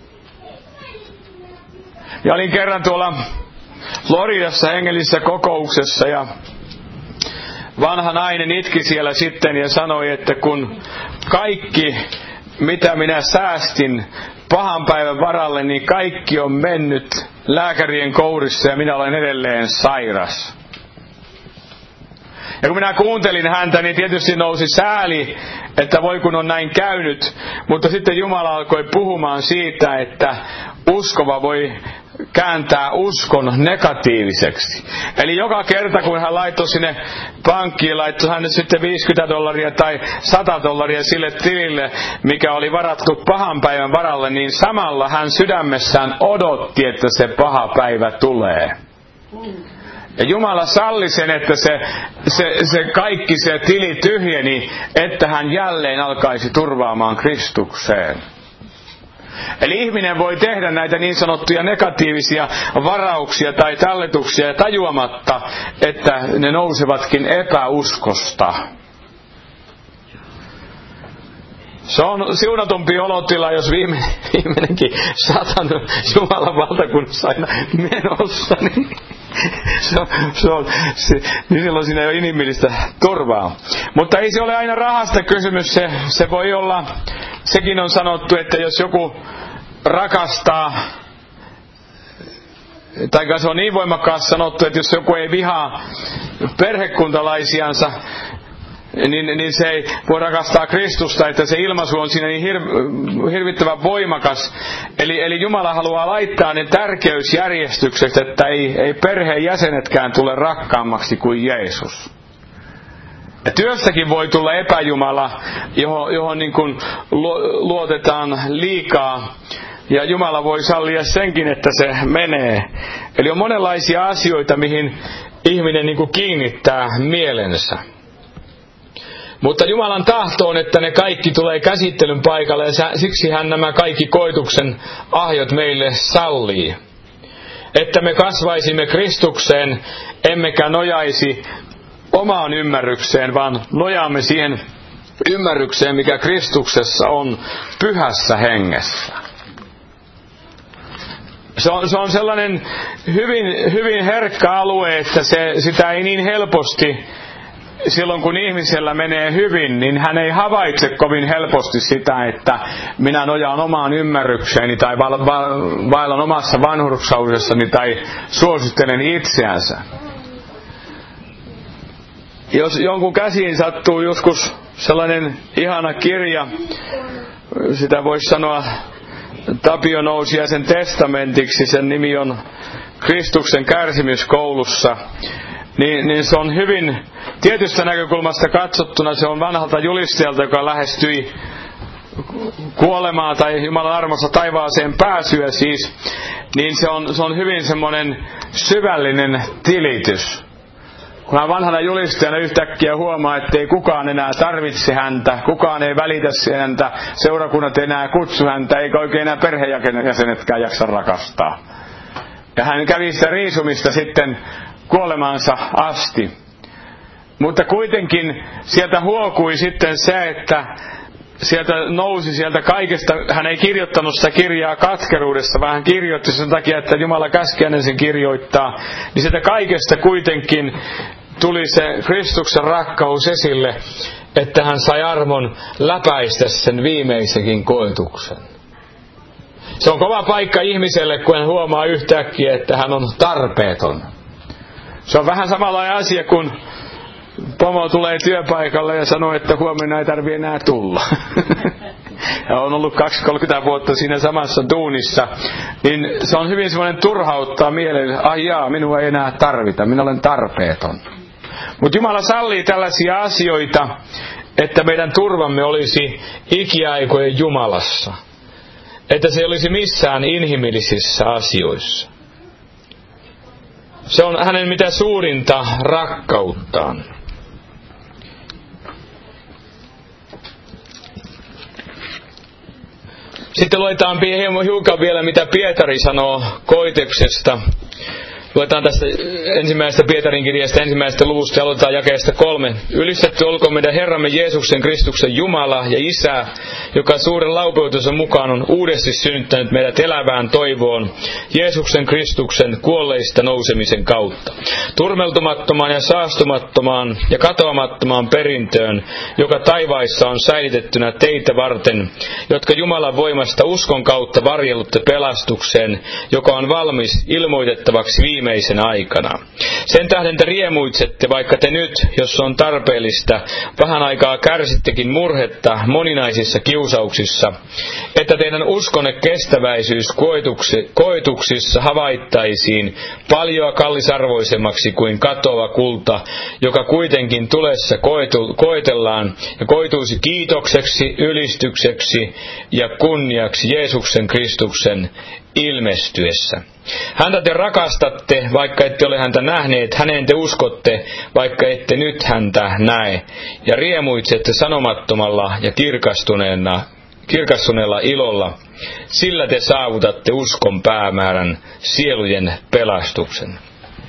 Ja olin kerran tuolla Floridassa hengellisessä kokouksessa ja vanha nainen itki siellä sitten ja sanoi, että kun kaikki mitä minä säästin pahan päivän varalle, niin kaikki on mennyt lääkärien kourissa ja minä olen edelleen sairas. Ja kun minä kuuntelin häntä, niin tietysti nousi sääli, että voi kun on näin käynyt. Mutta sitten Jumala alkoi puhumaan siitä, että uskova voi kääntää uskon negatiiviseksi. Eli joka kerta kun hän laittoi sinne pankkiin, laittoi hän nyt sitten viisikymmentä dollaria tai sata dollaria sille tilille, mikä oli varattu pahan päivän varalle, niin samalla hän sydämessään odotti, että se paha päivä tulee. Ja Jumala salli sen, että se, se, se kaikki se tili tyhjeni, että hän jälleen alkaisi turvaamaan Kristukseen. Eli ihminen voi tehdä näitä niin sanottuja negatiivisia varauksia tai talletuksia tajuamatta, että ne nousevatkin epäuskosta. Se on siunatumpi olotila, jos viimeinen, viimeinenkin satan Jumalan valtakunnassa aina menossa, niin se on, se on, se, niin silloin siinä ei ole inhimillistä turvaa. Mutta ei se ole aina rahasta kysymys, se, se voi olla, sekin on sanottu, että jos joku rakastaa, tai se on niin voimakkaasti sanottu, että jos joku ei vihaa perhekuntalaisiansa, Niin, niin se ei voi rakastaa Kristusta, että se ilmaisu on siinä niin hir, hirvittävän voimakas. Eli, eli Jumala haluaa laittaa ne tärkeysjärjestykset, että ei, ei perheen jäsenetkään tule rakkaammaksi kuin Jeesus. Ja työssäkin voi tulla epäjumala, johon, johon niin kuin luotetaan liikaa. Ja Jumala voi sallia senkin, että se menee. Eli on monenlaisia asioita, mihin ihminen niin kuin kiinnittää mielensä. Mutta Jumalan tahto on, että ne kaikki tulee käsittelyn paikalle ja siksi hän nämä kaikki koituksen ahjot meille sallii. Että me kasvaisimme Kristukseen, emmekä nojaisi omaan ymmärrykseen, vaan nojaamme siihen
ymmärrykseen, mikä Kristuksessa on pyhässä hengessä. Se on, se on sellainen hyvin, hyvin herkkä alue, että se, sitä ei niin helposti, silloin kun ihmisellä menee hyvin, niin hän ei havaitse kovin helposti sitä, että minä nojaan omaan ymmärrykseeni tai va- va- vaellan omassa vanhurskaudessani tai suosittelen itseänsä. Jos jonkun käsiin sattuu joskus sellainen ihana kirja, sitä voisi sanoa Tapio Nousiaisen testamentiksi, sen nimi on Kristuksen kärsimyskoulussa, niin, niin se on hyvin, tietystä näkökulmasta katsottuna se on vanhalta julistajalta, joka lähestyi kuolemaa tai Jumalan armossa taivaaseen pääsyä siis, niin se on, se on hyvin semmoinen syvällinen tilitys. Kun hän vanhana julistajana yhtäkkiä huomaa, ettei kukaan enää tarvitse häntä, kukaan ei välitä häntä, seurakunnat ei enää kutsu häntä, eikä oikein enää perheenjäsenetkään jaksa rakastaa. Ja hän kävi sitä riisumista sitten kuolemaansa asti. Mutta kuitenkin sieltä huokui sitten se, että sieltä nousi sieltä kaikesta, hän ei kirjoittanut sitä kirjaa katkeruudessa, vaan hän kirjoitti sen takia, että Jumala käski hänen sen kirjoittaa, niin sieltä kaikesta kuitenkin tuli se Kristuksen rakkaus esille, että hän sai armon läpäistä sen viimeisenkin koetuksen. Se on kova paikka ihmiselle, kun hän huomaa yhtäkkiä, että hän on tarpeeton. Se on vähän samanlainen asia, kun pomo tulee työpaikalle ja sanoo, että huomenna ei tarvitse enää tulla. Ja on ollut kaksikymmentä kolmekymmentä vuotta siinä samassa duunissa, niin se on hyvin semmoinen turhauttaa mieleen, ai jaa, minua ei enää tarvita, minä olen tarpeeton. Mutta Jumala sallii tällaisia asioita, että meidän turvamme olisi ikiaikojen Jumalassa. Että se ei olisi missään inhimillisissä asioissa. Se on hänen mitä suurinta rakkauttaan. Sitten luetaan hiukan vielä, mitä Pietari sanoo koiteksesta. Luetaan tästä ensimmäisestä Pietarin kirjasta, ensimmäisestä luvusta ja aloitetaan jakeesta kolme. Ylistetty olkoon meidän Herramme Jeesuksen Kristuksen Jumala ja Isä, joka suuren laupeutensa mukaan on uudesti synnyttänyt meidät elävään toivoon Jeesuksen Kristuksen kuolleista nousemisen kautta. Turmeltumattomaan ja saastumattomaan ja katoamattomaan perintöön, joka taivaissa on säilitettynä teitä varten, jotka Jumalan voimasta uskon kautta varjelutte pelastukseen, joka on valmis ilmoitettavaksi viimeisen aikana. Sen tähden te riemuitsette, vaikka te nyt, jos on tarpeellista, vähän aikaa kärsittekin murhetta moninaisissa kiusauksissa, että teidän uskonne kestäväisyys koetuksissa havaittaisiin paljon kallisarvoisemmaksi kuin katoava kulta, joka kuitenkin tulessa koetu, koetellaan ja koituisi kiitokseksi, ylistykseksi ja kunniaksi Jeesuksen Kristuksen ilmestyessä. Häntä te rakastatte, vaikka ette ole häntä nähneet, häneen te uskotte, vaikka ette nyt häntä näe, ja riemuitsette sanomattomalla ja kirkastuneena, kirkastuneella ilolla, sillä te saavutatte uskon päämäärän, sielujen pelastuksen.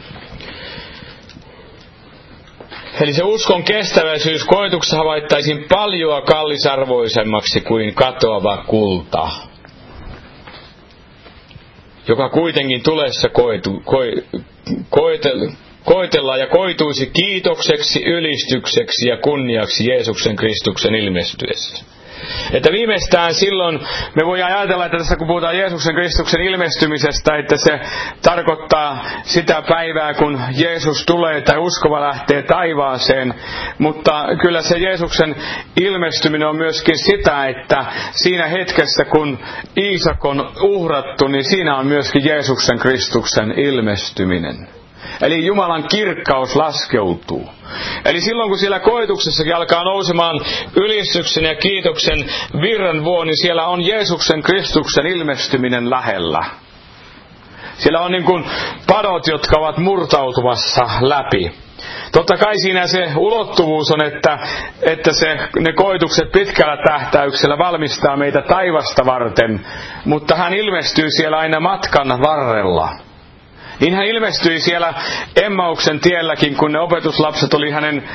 Eli se uskon kestäväisyys koetuksessa havaittaisiin paljon kallisarvoisemmaksi kuin katoava kulta, joka kuitenkin tulessa koitu, koi, koitel, koitellaan ja koituisi kiitokseksi, ylistykseksi ja kunniaksi Jeesuksen Kristuksen ilmestyessä. Että viimeistään silloin me voidaan ajatella, että tässä kun puhutaan Jeesuksen Kristuksen ilmestymisestä, että se tarkoittaa sitä päivää, kun Jeesus tulee tai uskova lähtee taivaaseen. Mutta kyllä se Jeesuksen ilmestyminen on myöskin sitä, että siinä hetkessä kun Iisak on uhrattu, niin siinä on myöskin Jeesuksen Kristuksen ilmestyminen. Eli Jumalan kirkkaus laskeutuu. Eli silloin kun siellä koetuksessakin alkaa nousemaan ylistyksen ja kiitoksen virranvuo, niin siellä on Jeesuksen Kristuksen ilmestyminen lähellä. Siellä on niin kuin padot, jotka ovat murtautumassa läpi. Totta kai siinä se ulottuvuus on, että, että se, ne koetukset pitkällä tähtäyksellä valmistaa meitä taivasta varten, mutta hän ilmestyy siellä aina matkan varrella. Niin hän ilmestyi siellä Emmauksen tielläkin, kun ne opetuslapset oli hänen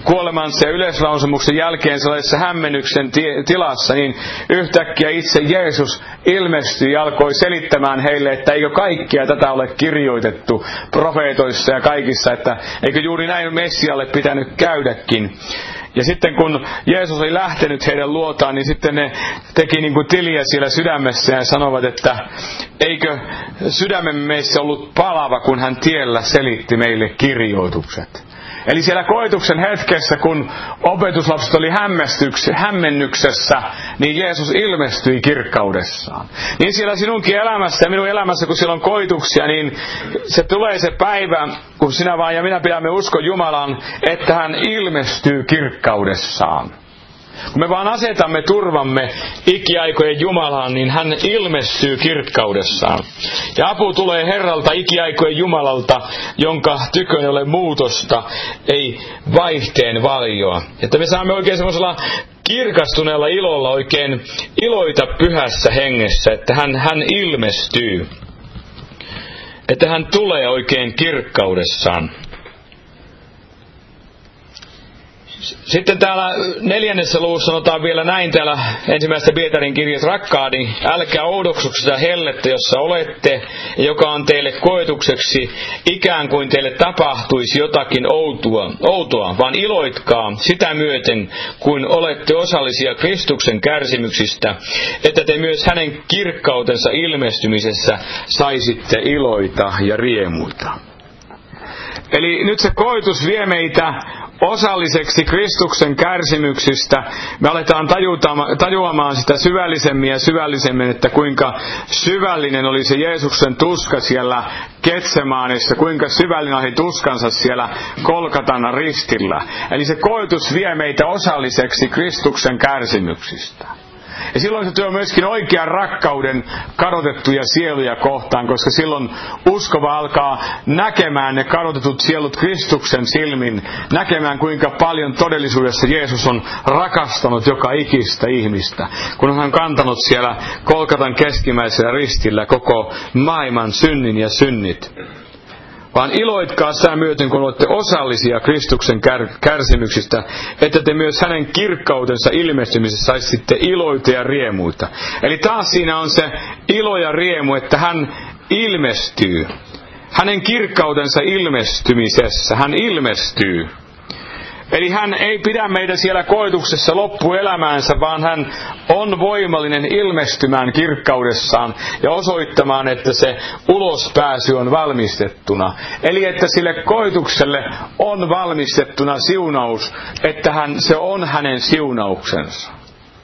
kuolemansa ja yleislausumuksen jälkeen sellaisessa hämmennyksen ti- tilassa, niin yhtäkkiä itse Jeesus ilmestyi ja alkoi selittämään heille, että eikö kaikkia tätä ole kirjoitettu profeetoissa ja kaikissa, että eikö juuri näin Messialle pitänyt käydäkin. Ja sitten kun Jeesus oli lähtenyt heidän luotaan, niin sitten ne teki niin kuin tiliä siellä sydämessä ja sanovat, että eikö sydämemme meissä ollut palava, kun hän tiellä selitti meille kirjoitukset. Eli siellä koetuksen hetkessä, kun opetuslapset oli hämmennyksessä, niin Jeesus ilmestyi kirkkaudessaan. Niin siellä sinunkin elämässä ja minun elämässä, kun siellä on koetuksia, niin se tulee se päivä, kun sinä vaan ja minä pidämme uskon Jumalaan, että hän ilmestyy kirkkaudessaan. Kun me vaan asetamme turvamme ikiaikojen Jumalaan, niin hän ilmestyy kirkkaudessaan. Ja apu tulee Herralta, ikiaikojen Jumalalta, jonka tykön ei ole muutosta, ei vaihteen valjoa. Että me saamme oikein semmoisella kirkastuneella ilolla oikein iloita pyhässä hengessä, että hän, hän ilmestyy. Että hän tulee oikein kirkkaudessaan. Sitten täällä neljännessä luvussa sanotaan vielä näin täällä ensimmäisestä Pietarin kirjassa: rakkaani, älkää oudoksuksi sitä hellettä, jossa olette, joka on teille koetukseksi, ikään kuin teille tapahtuisi jotakin outoa, outoa, vaan iloitkaa sitä myöten, kuin olette osallisia Kristuksen kärsimyksistä, että te myös hänen kirkkautensa ilmestymisessä saisitte iloita ja riemuita. Eli nyt se koetus vie meitä osalliseksi Kristuksen kärsimyksistä. Me aletaan tajuamaan sitä syvällisemmin ja syvällisemmin, että kuinka syvällinen oli se Jeesuksen tuska siellä Getsemaanissa, kuinka syvällinen oli tuskansa siellä Golgatan ristillä. Eli se koetus vie meitä osalliseksi Kristuksen kärsimyksistä. Ja silloin se tuo myöskin oikean rakkauden kadotettuja sieluja kohtaan, koska silloin uskova alkaa näkemään ne kadotetut sielut Kristuksen silmin, näkemään kuinka paljon todellisuudessa Jeesus on rakastanut joka ikistä ihmistä, kun hän on kantanut siellä Golgatan keskimmäisellä ristillä koko maailman synnin ja synnit. Vaan iloitkaa sitä myöten, kun olette osallisia Kristuksen kär, kärsimyksistä, että te myös hänen kirkkautensa ilmestymisessä saisitte iloita ja riemuita. Eli taas siinä on se ilo ja riemu, että hän ilmestyy. Hänen kirkkautensa ilmestymisessä, hän ilmestyy. Eli hän ei pidä meitä siellä koetuksessa loppuelämäänsä, vaan hän on voimallinen ilmestymään kirkkaudessaan ja osoittamaan, että se ulospääsy on valmistettuna. Eli että sille koetukselle on valmistettuna siunaus, että hän, se on hänen siunauksensa.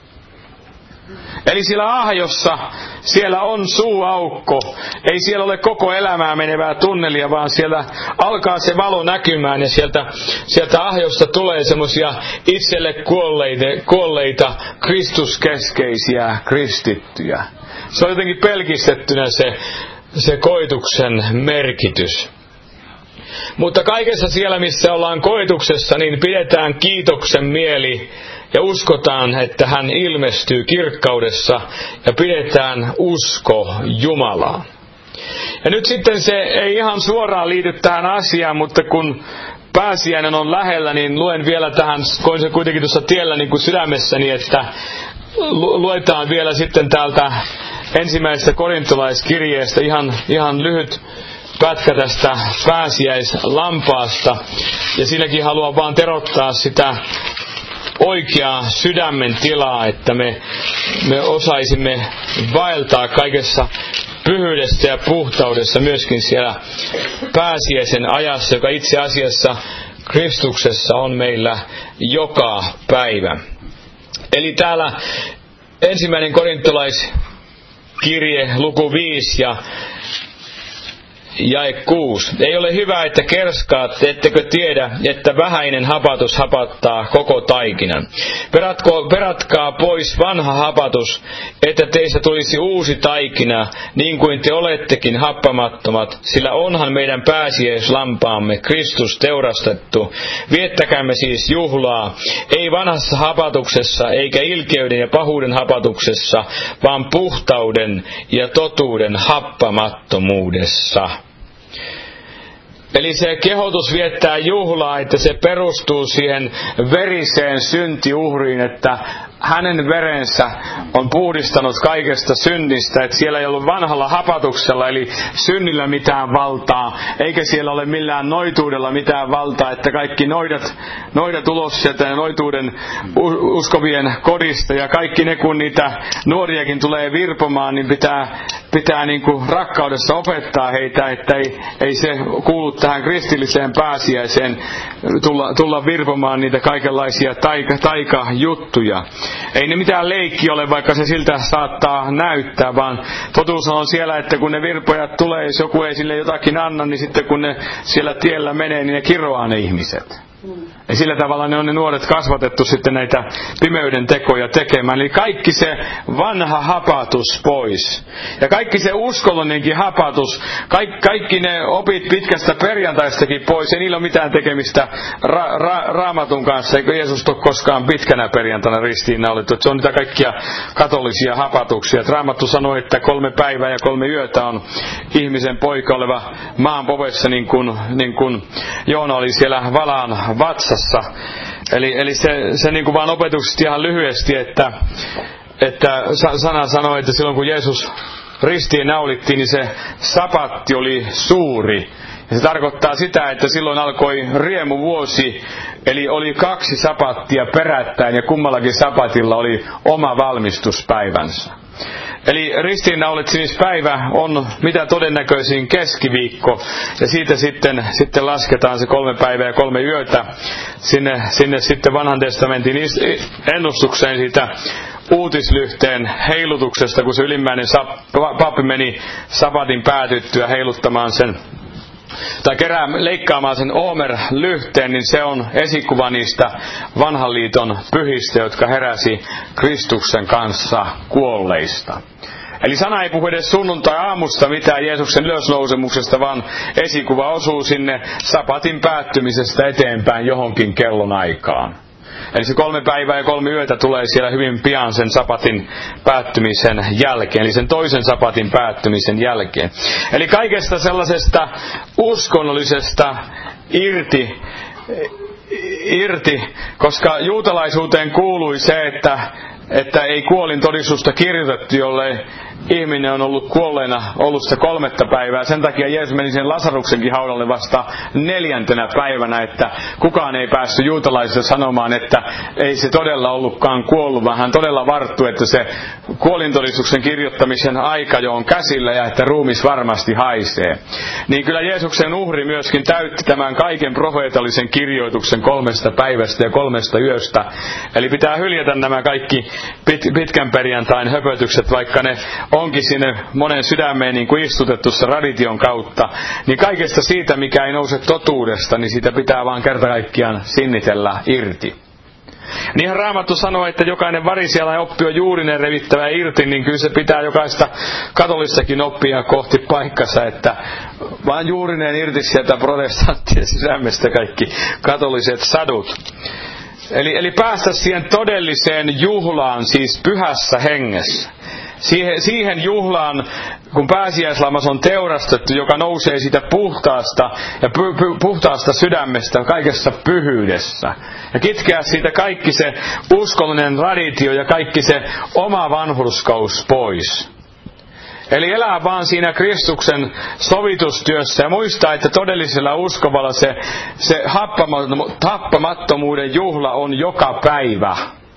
Eli siellä ahjossa, siellä on suuaukko. Ei siellä ole koko elämää menevää tunnelia, vaan siellä alkaa se valo näkymään ja sieltä, sieltä ahjosta tulee semmoisia itselle kuolleita, kuolleita kristuskeskeisiä kristittyjä. Se on jotenkin pelkistettynä se, se koetuksen merkitys. Mutta kaikessa siellä, missä ollaan koetuksessa, niin pidetään kiitoksen mieli ja uskotaan, että hän ilmestyy kirkkaudessa ja pidetään usko Jumalaan. Ja nyt sitten se ei ihan suoraan liity tähän asiaan, mutta kun pääsiäinen on lähellä, niin luen vielä tähän, koin se kuitenkin tuossa tiellä niin kuin sydämessäni, että luetaan vielä sitten täältä ensimmäisestä korintolaiskirjeestä ihan, ihan lyhyt pätkä tästä pääsiäislampaasta. Ja siinäkin haluan vaan terottaa sitä oikeaa sydämen tilaa, että me, me osaisimme vaeltaa kaikessa pyhyydessä ja puhtaudessa myöskin siellä pääsiäisen ajassa, joka itse asiassa Kristuksessa on meillä joka päivä. Eli täällä ensimmäinen korintolaiskirje, luku viisi ja jae kuusi. Ei ole hyvä, että kerskaat, ettekö tiedä, että vähäinen hapatus hapattaa koko taikinan. Peratko, peratkaa pois vanha hapatus, että teistä tulisi uusi taikina, niin kuin te olettekin happamattomat, sillä onhan meidän pääsiäislampaamme Kristus teurastettu. Viettäkäämme siis juhlaa, ei vanhassa hapatuksessa, eikä ilkeyden ja pahuuden hapatuksessa, vaan puhtauden ja totuuden happamattomuudessa. Eli se kehotus viettää juhlaa, että se perustuu siihen veriseen syntiuhriin, että hänen verensä on puhdistanut kaikesta synnistä, että siellä ei ollut vanhalla hapatuksella eli synnillä mitään valtaa, eikä siellä ole millään noituudella mitään valtaa, että kaikki noidat, noidat ulos sieltä noituuden uskovien kodista ja kaikki ne, kun niitä nuoriakin tulee virpomaan, niin pitää, pitää niin kuin rakkaudessa opettaa heitä, että ei, ei se kuulu tähän kristilliseen pääsiäiseen tulla, tulla virpomaan niitä kaikenlaisia taika, taikajuttuja. Ei ne mitään leikki ole, vaikka se siltä saattaa näyttää, vaan totuus on siellä, että kun ne virpojat tulee, jos joku ei sille jotakin anna, niin sitten kun ne siellä tiellä menee, niin ne kiroaa ne ihmiset. Ja sillä tavalla ne on ne nuoret kasvatettu sitten näitä pimeyden tekoja tekemään. Eli kaikki se vanha hapatus pois. Ja kaikki se uskollonenkin hapatus, kaikki, kaikki ne opit pitkästä perjantaistakin pois. Ei niillä ole mitään tekemistä ra, ra, raamatun kanssa, eikö Jeesus ole koskaan pitkänä perjantaina ristiinnaulittu. Se on niitä kaikkia katolisia hapatuksia. Et Raamattu sanoo, että kolme päivää ja kolme yötä on ihmisen poika oleva maan povessa, niin kuin, niin kuin Joona oli siellä valaan vatsassa. Eli, eli se, se niin kuin vaan opetuksesti ihan lyhyesti, että, että sana sanoi, että silloin kun Jeesus ristiin naulittiin, niin se sapatti oli suuri. Ja se tarkoittaa sitä, että silloin alkoi riemuvuosi, eli oli kaksi sapattia perättäin ja kummallakin sapatilla oli oma valmistuspäivänsä. Eli ristiinnaulitsemispäivä on mitä todennäköisin keskiviikko, ja siitä sitten, sitten lasketaan se kolme päivää ja kolme yötä sinne, sinne sitten vanhan testamentin ennustukseen siitä uutislyhteen heilutuksesta, kun se ylimmäinen pappi meni sabatin päätyttyä heiluttamaan sen tai kerää, leikkaamaan sen Omer-lyhteen, niin se on esikuva niistä vanhan liiton pyhistä, jotka heräsi Kristuksen kanssa kuolleista. Eli sana ei puhu edes sunnuntai-aamusta mitään Jeesuksen ylösnousemuksesta, vaan esikuva osuu sinne sapatin päättymisestä eteenpäin johonkin kellon aikaan. Eli se kolme päivää ja kolme yötä tulee siellä hyvin pian sen sapatin päättymisen jälkeen, eli sen toisen sapatin päättymisen jälkeen. Eli kaikesta sellaisesta uskonnollisesta irti, irti koska juutalaisuuteen kuului se, että, että ei kuolintodistusta kirjoitettu, jollei ihminen on ollut kuolleena ollut sitä kolmetta päivää. Sen takia Jeesus meni sen Lasaruksenkin haudalle vasta neljäntenä päivänä, että kukaan ei päässyt juutalaisille sanomaan, että ei se todella ollutkaan kuollut, vaan hän todella varttui, että se kuolintodistuksen kirjoittamisen aika jo on käsillä ja että ruumis varmasti haisee. Niin kyllä Jeesuksen uhri myöskin täytti tämän kaiken profeetallisen kirjoituksen kolmesta päivästä ja kolmesta yöstä. Eli pitää hyljätä nämä kaikki pit, pitkän perjantain höpötykset, vaikka ne onkin sinne monen sydämeen niin kuin istutettu se tradition kautta, niin kaikesta siitä, mikä ei nouse totuudesta, niin sitä pitää vaan kerta kaikkiaan sinnitellä irti. Niinhän Raamattu sanoo, että jokainen varisjalainen oppi on juurinen revittävä irti, niin kyllä se pitää jokaista katolistakin oppia kohti paikkansa, että vaan juurinen irti sieltä protestanttien sydämestä kaikki katoliset sadut. Eli, eli päästä siihen todelliseen juhlaan, siis pyhässä hengessä. Siihen, siihen juhlaan, kun pääsiäislammas on teurastettu, joka nousee siitä puhtaasta ja py, py, puhtaasta sydämestä kaikessa pyhyydessä. Ja kitkeä siitä kaikki se uskollinen traditio ja kaikki se oma vanhurskaus pois. Eli elää vaan siinä Kristuksen sovitustyössä ja muistaa, että todellisella uskovalla se, se happamattomuuden juhla on joka päivä.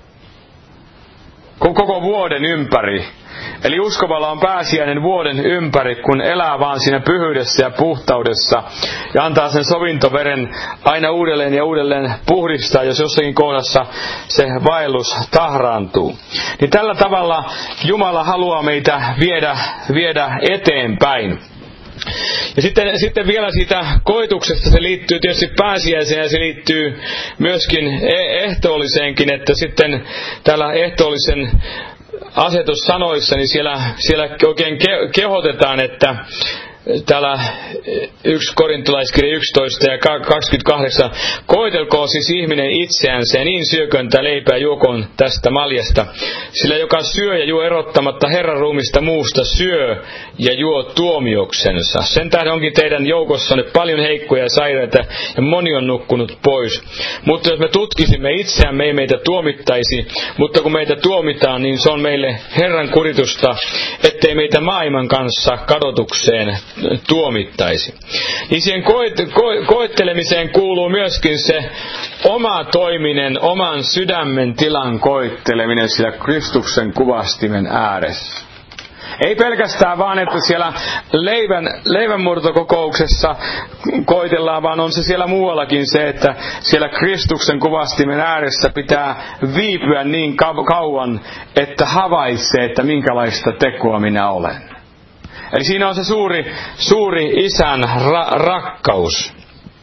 Koko vuoden ympäri. Eli uskovalla on pääsiäinen vuoden ympäri, kun elää vaan siinä pyhyydessä ja puhtaudessa ja antaa sen sovintoveren aina uudelleen ja uudelleen puhdistaa, jos jossakin kohdassa se vaellus tahraantuu. Niin tällä tavalla Jumala haluaa meitä viedä, viedä eteenpäin. Ja sitten, sitten vielä siitä koetuksesta, se liittyy tietysti pääsiäiseen ja se liittyy myöskin ehtoolliseenkin, että sitten täällä ehtoollisen asetussanoissa, niin siellä, siellä oikein kehotetaan, että täällä yksi Korintolaiskirja yksitoista ja kaksikymmentäkahdeksan. Koetelkoon siis ihminen itseänsä ja niin syököön tätä leipää juokoon tästä maljasta. Sillä joka syö ja juo erottamatta Herran ruumista muusta syö ja juo tuomioksensa. Sen tähden onkin teidän joukossanne paljon heikkoja ja sairaita ja moni on nukkunut pois. Mutta jos me tutkisimme itseämme, ei meitä tuomittaisi, mutta kun meitä tuomitaan, niin se on meille Herran kuritusta, ettei meitä maailman kanssa kadotukseen tuomittaisi. Niin siihen koet- ko- koettelemiseen kuuluu myöskin se oma toiminen, oman sydämen tilan koetteleminen sillä Kristuksen kuvastimen ääressä. Ei pelkästään vaan, että siellä leivän, leivänmurtokokouksessa koitellaan, vaan on se siellä muuallakin se, että siellä Kristuksen kuvastimen ääressä pitää viipyä niin kauan, että havaitsee, että minkälaista tekoa minä olen. Eli siinä on se suuri, suuri isän ra- rakkaus.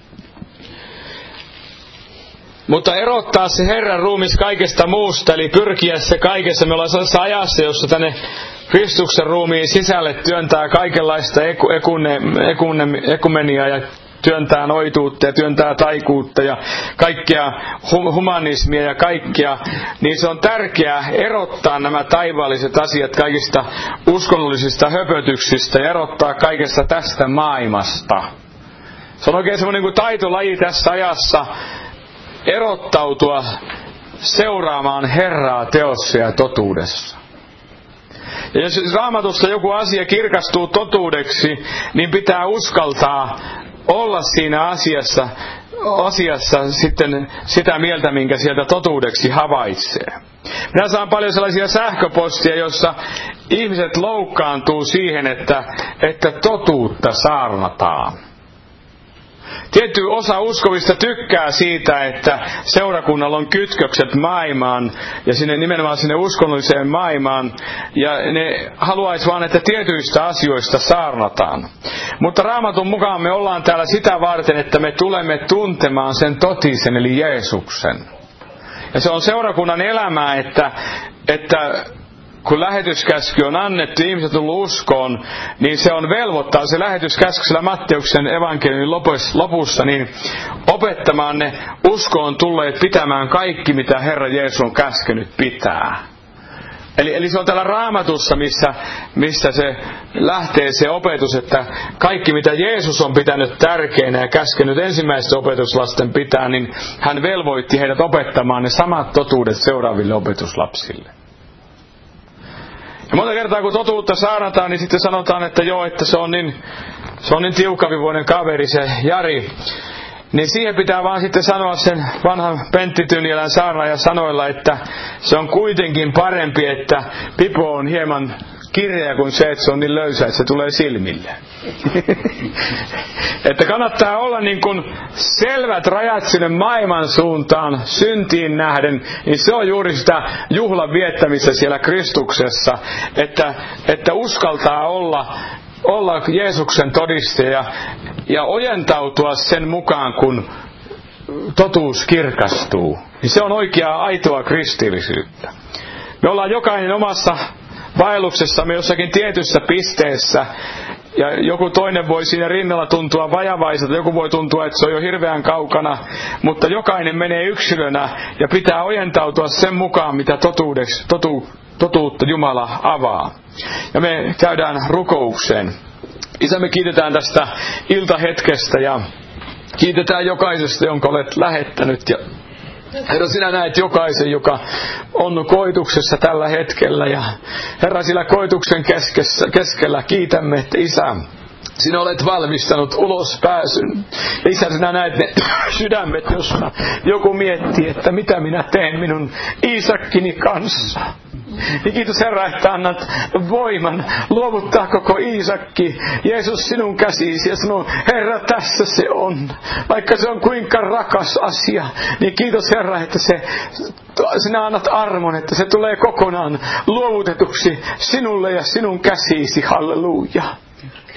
Mutta erottaa se Herran ruumis kaikesta muusta, eli pyrkiä se kaikessa. Me ollaan sellaisessa ajassa, jossa tänne Kristuksen ruumiin sisälle työntää kaikenlaista eku, ekune, ekune, ekumeniaa ja työntää noituutta ja työntää taikuutta ja kaikkea humanismia ja kaikkea, niin se on tärkeää erottaa nämä taivaalliset asiat kaikista uskonnollisista höpötyksistä ja erottaa kaikesta tästä maailmasta. Se on oikein semmoinen kuin taitolaji tässä ajassa erottautua seuraamaan Herraa teossa ja totuudessa. Ja jos Raamatusta joku asia kirkastuu totuudeksi, niin pitää uskaltaa olla siinä asiassa, asiassa sitten sitä mieltä, minkä sieltä totuudeksi havaitsee. Minä saan paljon sellaisia sähköpostia, jossa ihmiset loukkaantuu siihen, että, että totuutta saarnataan. Tietty osa uskovista tykkää siitä, että seurakunnalla on kytkökset maailmaan ja sinne nimenomaan sinne uskonnolliseen maailmaan. Ja ne haluaisi vaan, että tietyistä asioista saarnataan. Mutta Raamatun mukaan me ollaan täällä sitä varten, että me tulemme tuntemaan sen totisen eli Jeesuksen. Ja se on seurakunnan elämää, että... että kun lähetyskäsky on annettu, ihmiset on tullut uskoon, niin se on velvoittaa se lähetyskäsky siellä Matteuksen evankeliumin lopussa, niin opettamaan ne uskoon tulleet pitämään kaikki, mitä Herra Jeesus on käskenyt pitää. Eli, eli se on täällä Raamatussa, missä, missä se lähtee se opetus, että kaikki mitä Jeesus on pitänyt tärkeänä ja käskenyt ensimmäisten opetuslasten pitää, niin hän velvoitti heidät opettamaan ne samat totuudet seuraaville opetuslapsille. Ja monta kertaa kun totuutta saarnataan, niin sitten sanotaan, että joo, että se on niin, se on niin tiukkavivuinen kaveri se Jari. Niin siihen pitää vaan sitten sanoa sen vanhan Pentti Tynjälän saarnaajan sanoilla, että se on kuitenkin parempi, että pipo on hieman kireä kuin se, että se on niin löysä, että se tulee silmille. Että kannattaa olla niin kuin selvät rajat sinne maailman suuntaan syntiin nähden, niin se on juuri sitä juhlan viettämistä siellä Kristuksessa, että, että uskaltaa olla, olla Jeesuksen todistaja ja ojentautua sen mukaan, kun totuus kirkastuu. Niin se on oikeaa aitoa kristillisyyttä. Me ollaan jokainen omassa vaelluksessamme jossakin tietyssä pisteessä, ja joku toinen voi siinä rinnalla tuntua vajavaiselta, joku voi tuntua, että se on jo hirveän kaukana, mutta jokainen menee yksilönä ja pitää ojentautua sen mukaan, mitä totuudeksi, totu, totuutta Jumala avaa. Ja me käydään rukoukseen. Isä, me kiitetään tästä iltahetkestä ja kiitetään jokaisesta, jonka olet lähettänyt. Ja Herra, sinä näet jokaisen, joka on koetuksessa tällä hetkellä. Ja Herra, sillä koetuksen keskessä, keskellä kiitämme, että Isä, sinä olet valmistanut ulospääsyn. Isä, sinä näet ne sydämet, jossa joku miettii, että mitä minä teen minun Iisakkini kanssa. Niin kiitos Herra, että annat voiman luovuttaa koko Iisakki, Jeesus, sinun käsiisi ja sanoo, Herra, tässä se on. Vaikka se on kuinka rakas asia, niin kiitos Herra, että se, sinä annat armon, että se tulee kokonaan luovutetuksi sinulle ja sinun käsiisi. Halleluja.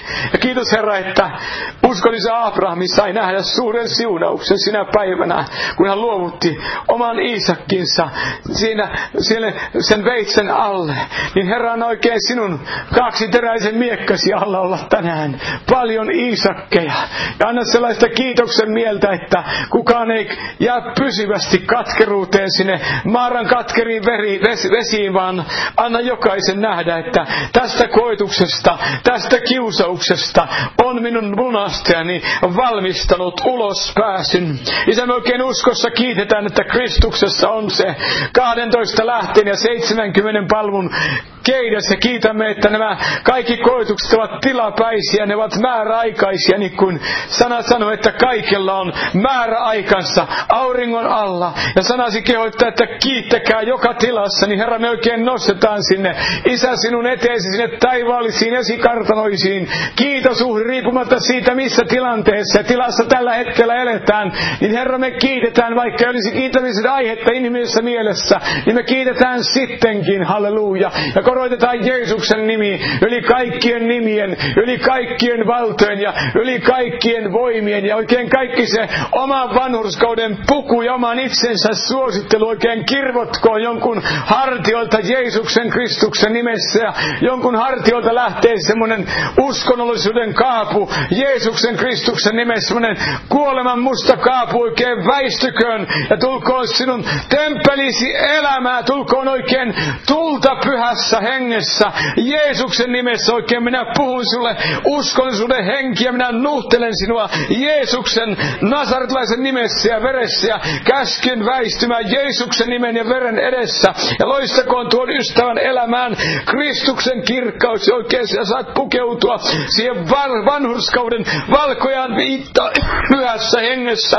Ja kiitos Herra, että uskon isä Abrahami sai nähdä suuren siunauksen sinä päivänä, kun hän luovutti oman Iisakkinsa siinä, siinä sen veitsen alle. Niin Herra, on oikein sinun kaksiteräisen miekkasi alla olla tänään paljon Iisakkeja. Ja anna sellaista kiitoksen mieltä, että kukaan ei jää pysyvästi katkeruuteen sinne maaran katkeriin veri, ves, vesiin, vaan anna jokaisen nähdä, että tästä koetuksesta, tästä kiusauksesta on minun lunastajani valmistanut ulos pääsyn. Isä, me oikein uskossa kiitetään, että Kristuksessa on se kaksitoista lähteen ja seitsemänkymmenen palvun keidässä. Kiitämme, että nämä kaikki koetukset ovat tilapäisiä, ne ovat määräaikaisia, niin kuin sana sanoo, että kaikella on määräaikansa auringon alla. Ja sanasi kehoittaa, että kiittäkää joka tilassa, niin Herra, me oikein nostetaan sinne, Isä, sinun eteesi, sinne taivaallisiin esikartanoisiin. Kiitos uhri, riippumatta siitä, missä tilanteessa ja tilassa tällä hetkellä eletään, niin Herra, me kiitetään, vaikka olisi kiitämisen aihetta inhimillisessä mielessä, niin me kiitetään sittenkin, halleluja. Ja koroitetaan Jeesuksen nimi yli kaikkien nimien, yli kaikkien valtojen ja yli kaikkien voimien. Ja oikein kaikki se oman vanhurskauden puku ja oman itsensä suosittelu oikein kirvotkoon jonkun hartioilta Jeesuksen Kristuksen nimessä. Ja jonkun hartioilta lähtee semmoinen uskonnollisuuden kaapu Jeesuksen Kristuksen nimessä, semmoinen kuoleman musta kaapu oikein väistyköön ja tulkoon sinun temppelisi elämää, tulkoon oikein tulta pyhässä hengessä. Jeesuksen nimessä oikein minä puhun sinulle uskollisuuden henkiä, minä nuhtelen sinua Jeesuksen nasaretlaisen nimessä ja veressä ja käsken väistymään Jeesuksen nimen ja veren edessä. Ja loistakoon tuon ystävän elämään Kristuksen kirkkaus ja oikein sinä saat pukeutua siihen vanhurskauden valkojaan viittaa pyhässä hengessä.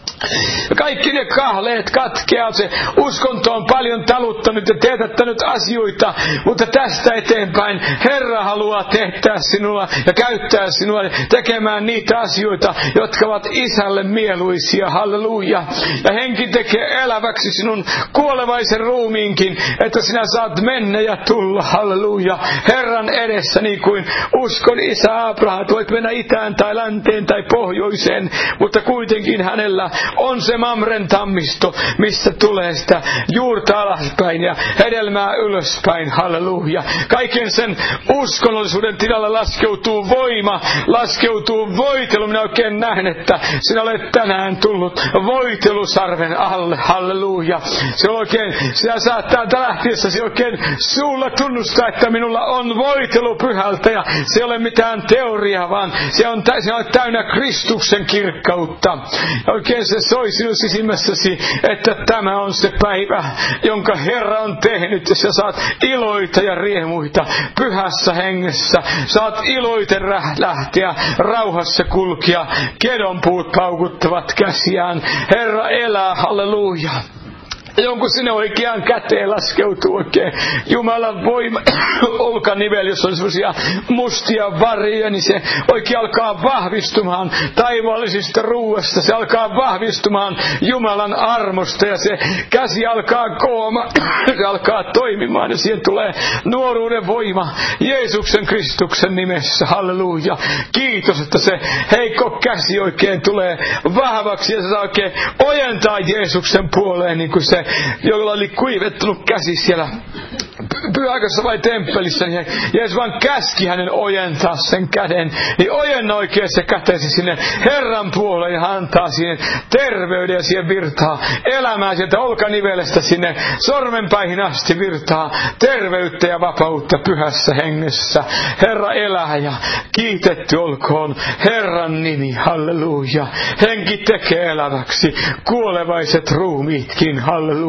Kaikki ne kahleet katkeaa, se uskonto on paljon taluttanut ja teetättänyt asioita, mutta tästä eteenpäin Herra haluaa tehdä sinua ja käyttää sinua tekemään niitä asioita, jotka ovat Isälle mieluisia, halleluja. Ja henki tekee eläväksi sinun kuolevaisen ruumiinkin, että sinä saat mennä ja tulla, halleluja, Herran edessä, niin kuin uskon isä Abraham, voit mennä itään tai länteen tai pohjoiseen, mutta kuitenkin hänellä on se Mamren tammisto, missä tulee sitä juurta alaspäin ja hedelmää ylöspäin, halleluja. Kaiken sen uskonnollisuuden tilalle laskeutuu voima, laskeutuu voitelu. Minä oikein näen, että sinä olet tänään tullut voitelusarven alle, halleluja. Se on oikein, sinä saat täältä lähtiessäsi oikein suulla tunnustaa, että minulla on voitelu pyhältä ja se ei ole mitään teoriaa, vaan se on, se on täynnä Kristuksen kirkkautta. Ja oikein se soi sinun sisimmässäsi, että tämä on se päivä, jonka Herra on tehnyt, ja sä saat iloita ja riemuita pyhässä hengessä. Saat iloiten lähteä, rauhassa kulkea, kedonpuut paukuttavat käsiään. Herra elää, halleluja. Jonkun sinne oikeaan käteen laskeutuu oikein Jumalan voima olkaniveli, jos on semmoisia mustia varjoja, niin se oikein alkaa vahvistumaan taivaallisista ruuasta, se alkaa vahvistumaan Jumalan armosta ja se käsi alkaa kooma, se alkaa toimimaan ja siihen tulee nuoruuden voima Jeesuksen Kristuksen nimessä, halleluja. Kiitos, että se heikko käsi oikein tulee vahvaksi ja se saa oikein ojentaa Jeesuksen puoleen, niin kuin se jolla oli kuivettunut käsi siellä pyhäkössä vai temppelissä, niin Jeesus vaan käski hänen ojentaa sen käden. Niin ojenna oikein se kätesi sinne Herran puoleen ja antaa siihen terveyden ja siihen virtaa elämää sieltä olkanivelestä sinne sormenpäihin asti virtaa terveyttä ja vapautta pyhässä hengessä. Herra elää ja kiitetty olkoon Herran nimi, halleluja. Henki tekee eläväksi kuolevaiset ruumiitkin, halleluja.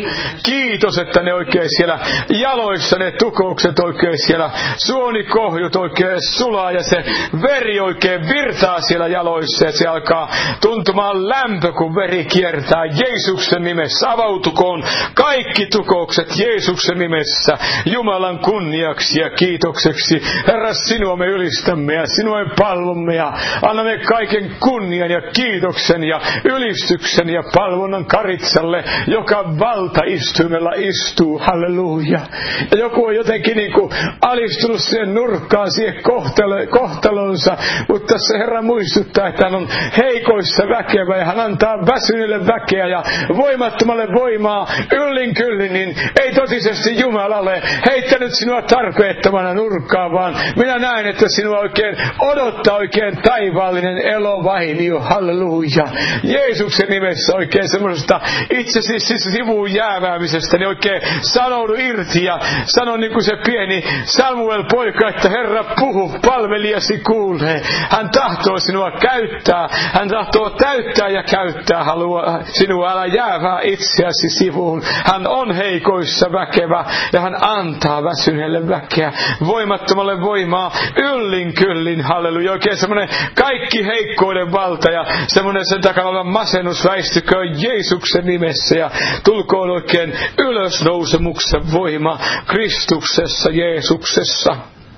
Kiitos, että ne oikein siellä jaloissa ne tukoukset oikein siellä, suonikohjut oikein sulaa ja se veri oikein virtaa siellä jaloissa ja se alkaa tuntumaan lämpö, kun veri kiertää Jeesuksen nimessä. Avautukoon kaikki tukoukset Jeesuksen nimessä Jumalan kunniaksi ja kiitokseksi. Herra, sinua me ylistämme ja sinua me palvomme ja annamme kaiken kunnian ja kiitoksen ja ylistyksen ja palvonnan Karitsalle, joka valtaistuimella istuu. Halleluja. Ja joku on jotenkin niin kuin alistunut siihen nurkkaan, siihen kohtalo- kohtalonsa, mutta tässä Herra muistuttaa, että hän on heikoissa väkevä ja hän antaa väsyneelle väkeä ja voimattomalle voimaa yllin kyllin, niin ei totisesti Jumalalle heittänyt sinua tarpeettomana nurkkaan, vaan minä näen, että sinua oikein odottaa oikein taivaallinen elovainio, halleluja. Jeesuksen nimessä oikein semmoisesta itsesi sivuun jääväämisestä, niin oikein sanoudu irti ja sano niin kuin se pieni Samuel poika, että Herra puhu, palvelijasi kuulee. Hän tahtoo sinua käyttää, hän tahtoo täyttää ja käyttää halua sinua, älä jäävää itseäsi sivuun. Hän on heikoissa väkevä ja hän antaa väsyneelle väkeä, voimattomalle voimaa yllin kyllin, halleluja. Oikein semmoinen kaikki heikkouden valta ja semmoinen sen takana oleva masennus väistyköön Jeesuksen nimessä ja tulkoon oikein ylösnousemuksen voima Kristuksessa, Jeesuksessa.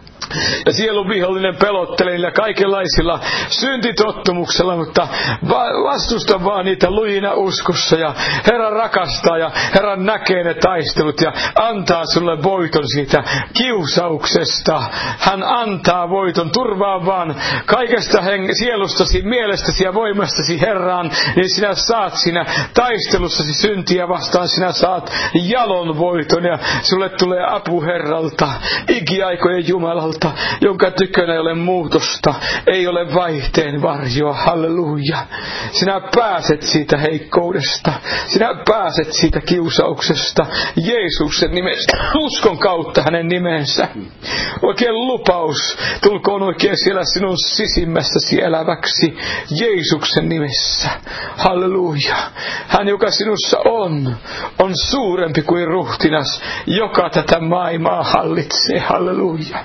Ja sielun vihollinen pelottelee niillä kaikenlaisilla syntitottumuksella, mutta vastusta vaan niitä lujina uskossa. Ja Herra rakastaa ja Herra näkee ne taistelut ja antaa sulle voiton siitä kiusauksesta. Hän antaa voiton, turvaa vaan kaikesta heng- sielustasi, mielestäsi ja voimastasi Herraan, niin sinä saat siinä taistelussasi syntiä vastaan, sinä saat jalon voiton ja sulle tulee apu Herralta, ikiaikojen Jumalalta, jonka tykönä ei ole muutosta, ei ole vaihteen varjoa, halleluja. Sinä pääset siitä heikkoudesta, sinä pääset siitä kiusauksesta, Jeesuksen nimessä, uskon kautta hänen nimensä. Oikein lupaus, tulkoon oikein siellä sinun sisimmässäsi eläväksi, Jeesuksen nimessä, halleluja. Hän, joka sinussa on, on suurempi kuin ruhtinas, joka tätä maailmaa hallitsee, halleluja.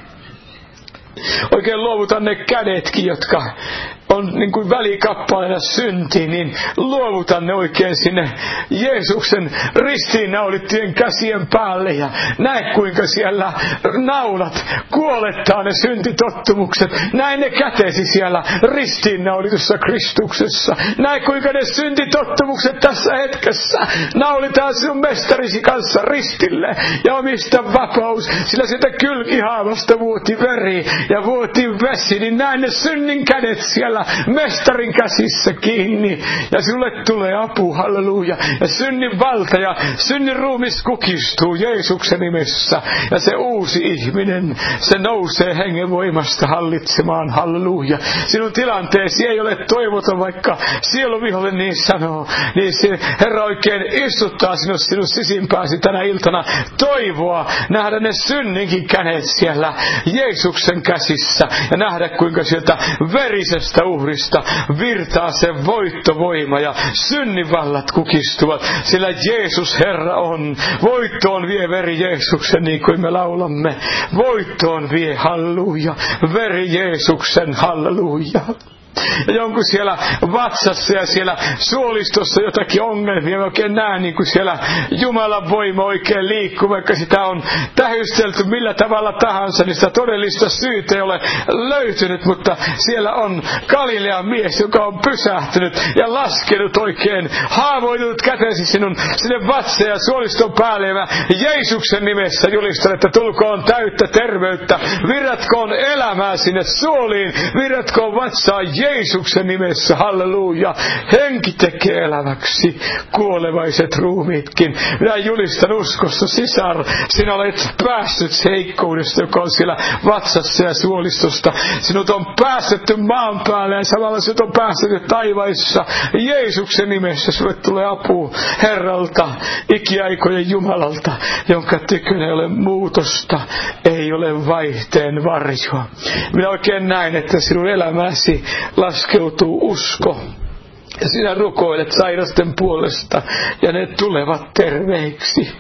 Oikein luovutan ne kädetkin, jotka on niin kuin välikappaleena syntiin, niin luovutan ne oikein sinne Jeesuksen ristiinnaulittujen käsien päälle ja näe kuinka siellä naulat kuolettaa ne syntitottumukset. Näe ne kätesi siellä ristiinnaulitussa Kristuksessa. Näe kuinka ne syntitottumukset tässä hetkessä naulitaan sinun mestarisi kanssa ristille ja omista vapaus, sillä sieltä kylkihaavasta vuoti veri ja vuoti vesi, niin näe ne synnin kädet siellä mestarin käsissä kiinni ja sinulle tulee apu, halleluja, ja synnin valta ja synnin ruumis kukistuu Jeesuksen nimessä ja se uusi ihminen, se nousee hengen voimasta hallitsemaan, halleluja. Sinun tilanteesi ei ole toivoton, vaikka sieluvihollinen niin sanoo, niin se Herra oikein istuttaa sinut sinun sisimpääsi tänä iltana toivoa nähdä ne synninkin kädet siellä Jeesuksen käsissä ja nähdä kuinka sieltä verisestä uhrista virtaa se voittovoima ja synnivallat kukistuvat, sillä Jeesus Herra on. Voittoon vie veri Jeesuksen, niin kuin me laulamme. Voittoon vie, halleluja, veri Jeesuksen, halleluja. Ja jonkun siellä vatsassa ja siellä suolistossa jotakin ongelmia. Mä oikein näen niin kuin siellä Jumalan voima oikein liikkuu, vaikka sitä on tähystelty millä tavalla tahansa, niin sitä todellista syytä ei ole löytynyt, mutta siellä on Galilean mies, joka on pysähtynyt ja laskenut oikein haavoitunut kätesi sinun sinne vatsa ja suoliston päälle. Ja mä Jeesuksen nimessä julistan, että tulkoon täyttä terveyttä, virratkoon elämää sinne suoliin, virratkoon vatsaa Jeesuksen nimessä, halleluja. Henki tekee eläväksi kuolevaiset ruumiitkin. Minä julistan uskossa, sisar, sinä olet päässyt heikkoudesta, joka on siellä vatsassa ja suolistosta. Sinut on päästetty maan päälle ja samalla sinut on päästetty taivaissa. Jeesuksen nimessä sulle tulee apu Herralta, ikiaikojen Jumalalta, jonka tykönä ei ole muutosta, ei ole vaihteen varjoa. Minä oikein näin, että sinun elämäsi laskeutuu usko. Ja sinä rukoilet sairasten puolesta ja ne tulevat terveiksi.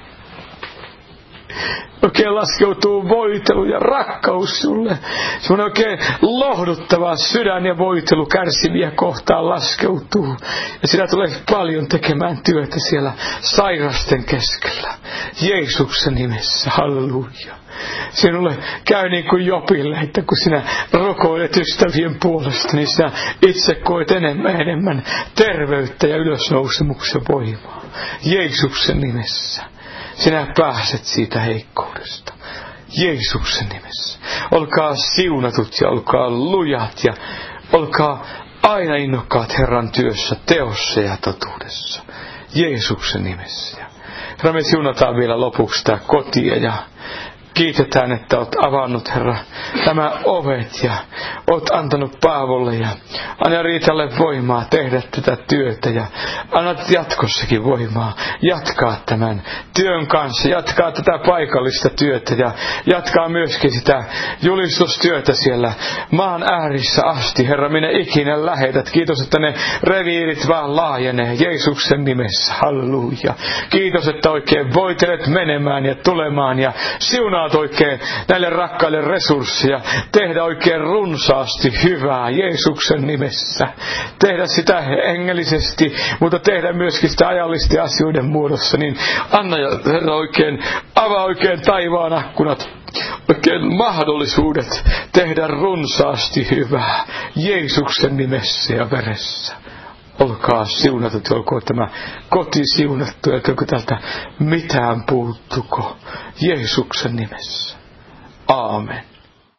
Oikein laskeutuu voitelu ja rakkaus sulle. Semmoinen oikein lohduttava sydän ja voitelu kärsiviä kohtaan laskeutuu. Ja sinä tulet paljon tekemään työtä siellä sairasten keskellä. Jeesuksen nimessä, halleluja. Sinulle käy niin kuin Jopille, että kun sinä rukoilet ystävien puolesta, niin sinä itse koet enemmän enemmän terveyttä ja ylösnousemuksen voimaa. Jeesuksen nimessä.
Sinä pääset siitä heikkoudesta. Jeesuksen nimessä. Olkaa siunatut ja olkaa lujat ja olkaa aina innokkaat Herran työssä, teossa ja totuudessa. Jeesuksen nimessä. Herra, me siunataan vielä lopuksi tämä kotia ja kiitetään, että olet avannut, Herra, nämä ovet ja olet antanut Paavolle ja anna Riitalle voimaa tehdä tätä työtä ja annat jatkossakin voimaa jatkaa tämän työn kanssa, jatkaa tätä paikallista työtä ja jatkaa myöskin sitä julistustyötä siellä maan äärissä asti. Herra, minä ikinä lähetät. Kiitos, että ne reviirit vaan laajenee Jeesuksen nimessä. Halleluja. Kiitos, että oikein voitelet menemään ja tulemaan ja siunaa oikein näille rakkaille resursseja, tehdä oikein runsaasti hyvää Jeesuksen nimessä. Tehdä sitä hengellisesti, mutta tehdä myöskin sitä ajallisesti asioiden muodossa. Niin anna Herra oikein, avaa oikein taivaan akkunat, oikein mahdollisuudet tehdä runsaasti hyvää Jeesuksen nimessä ja veressä. Olkaa siunatut, olkoon tämä koti siunattu, eikä tältä mitään puuttuko Jeesuksen nimessä. Aamen.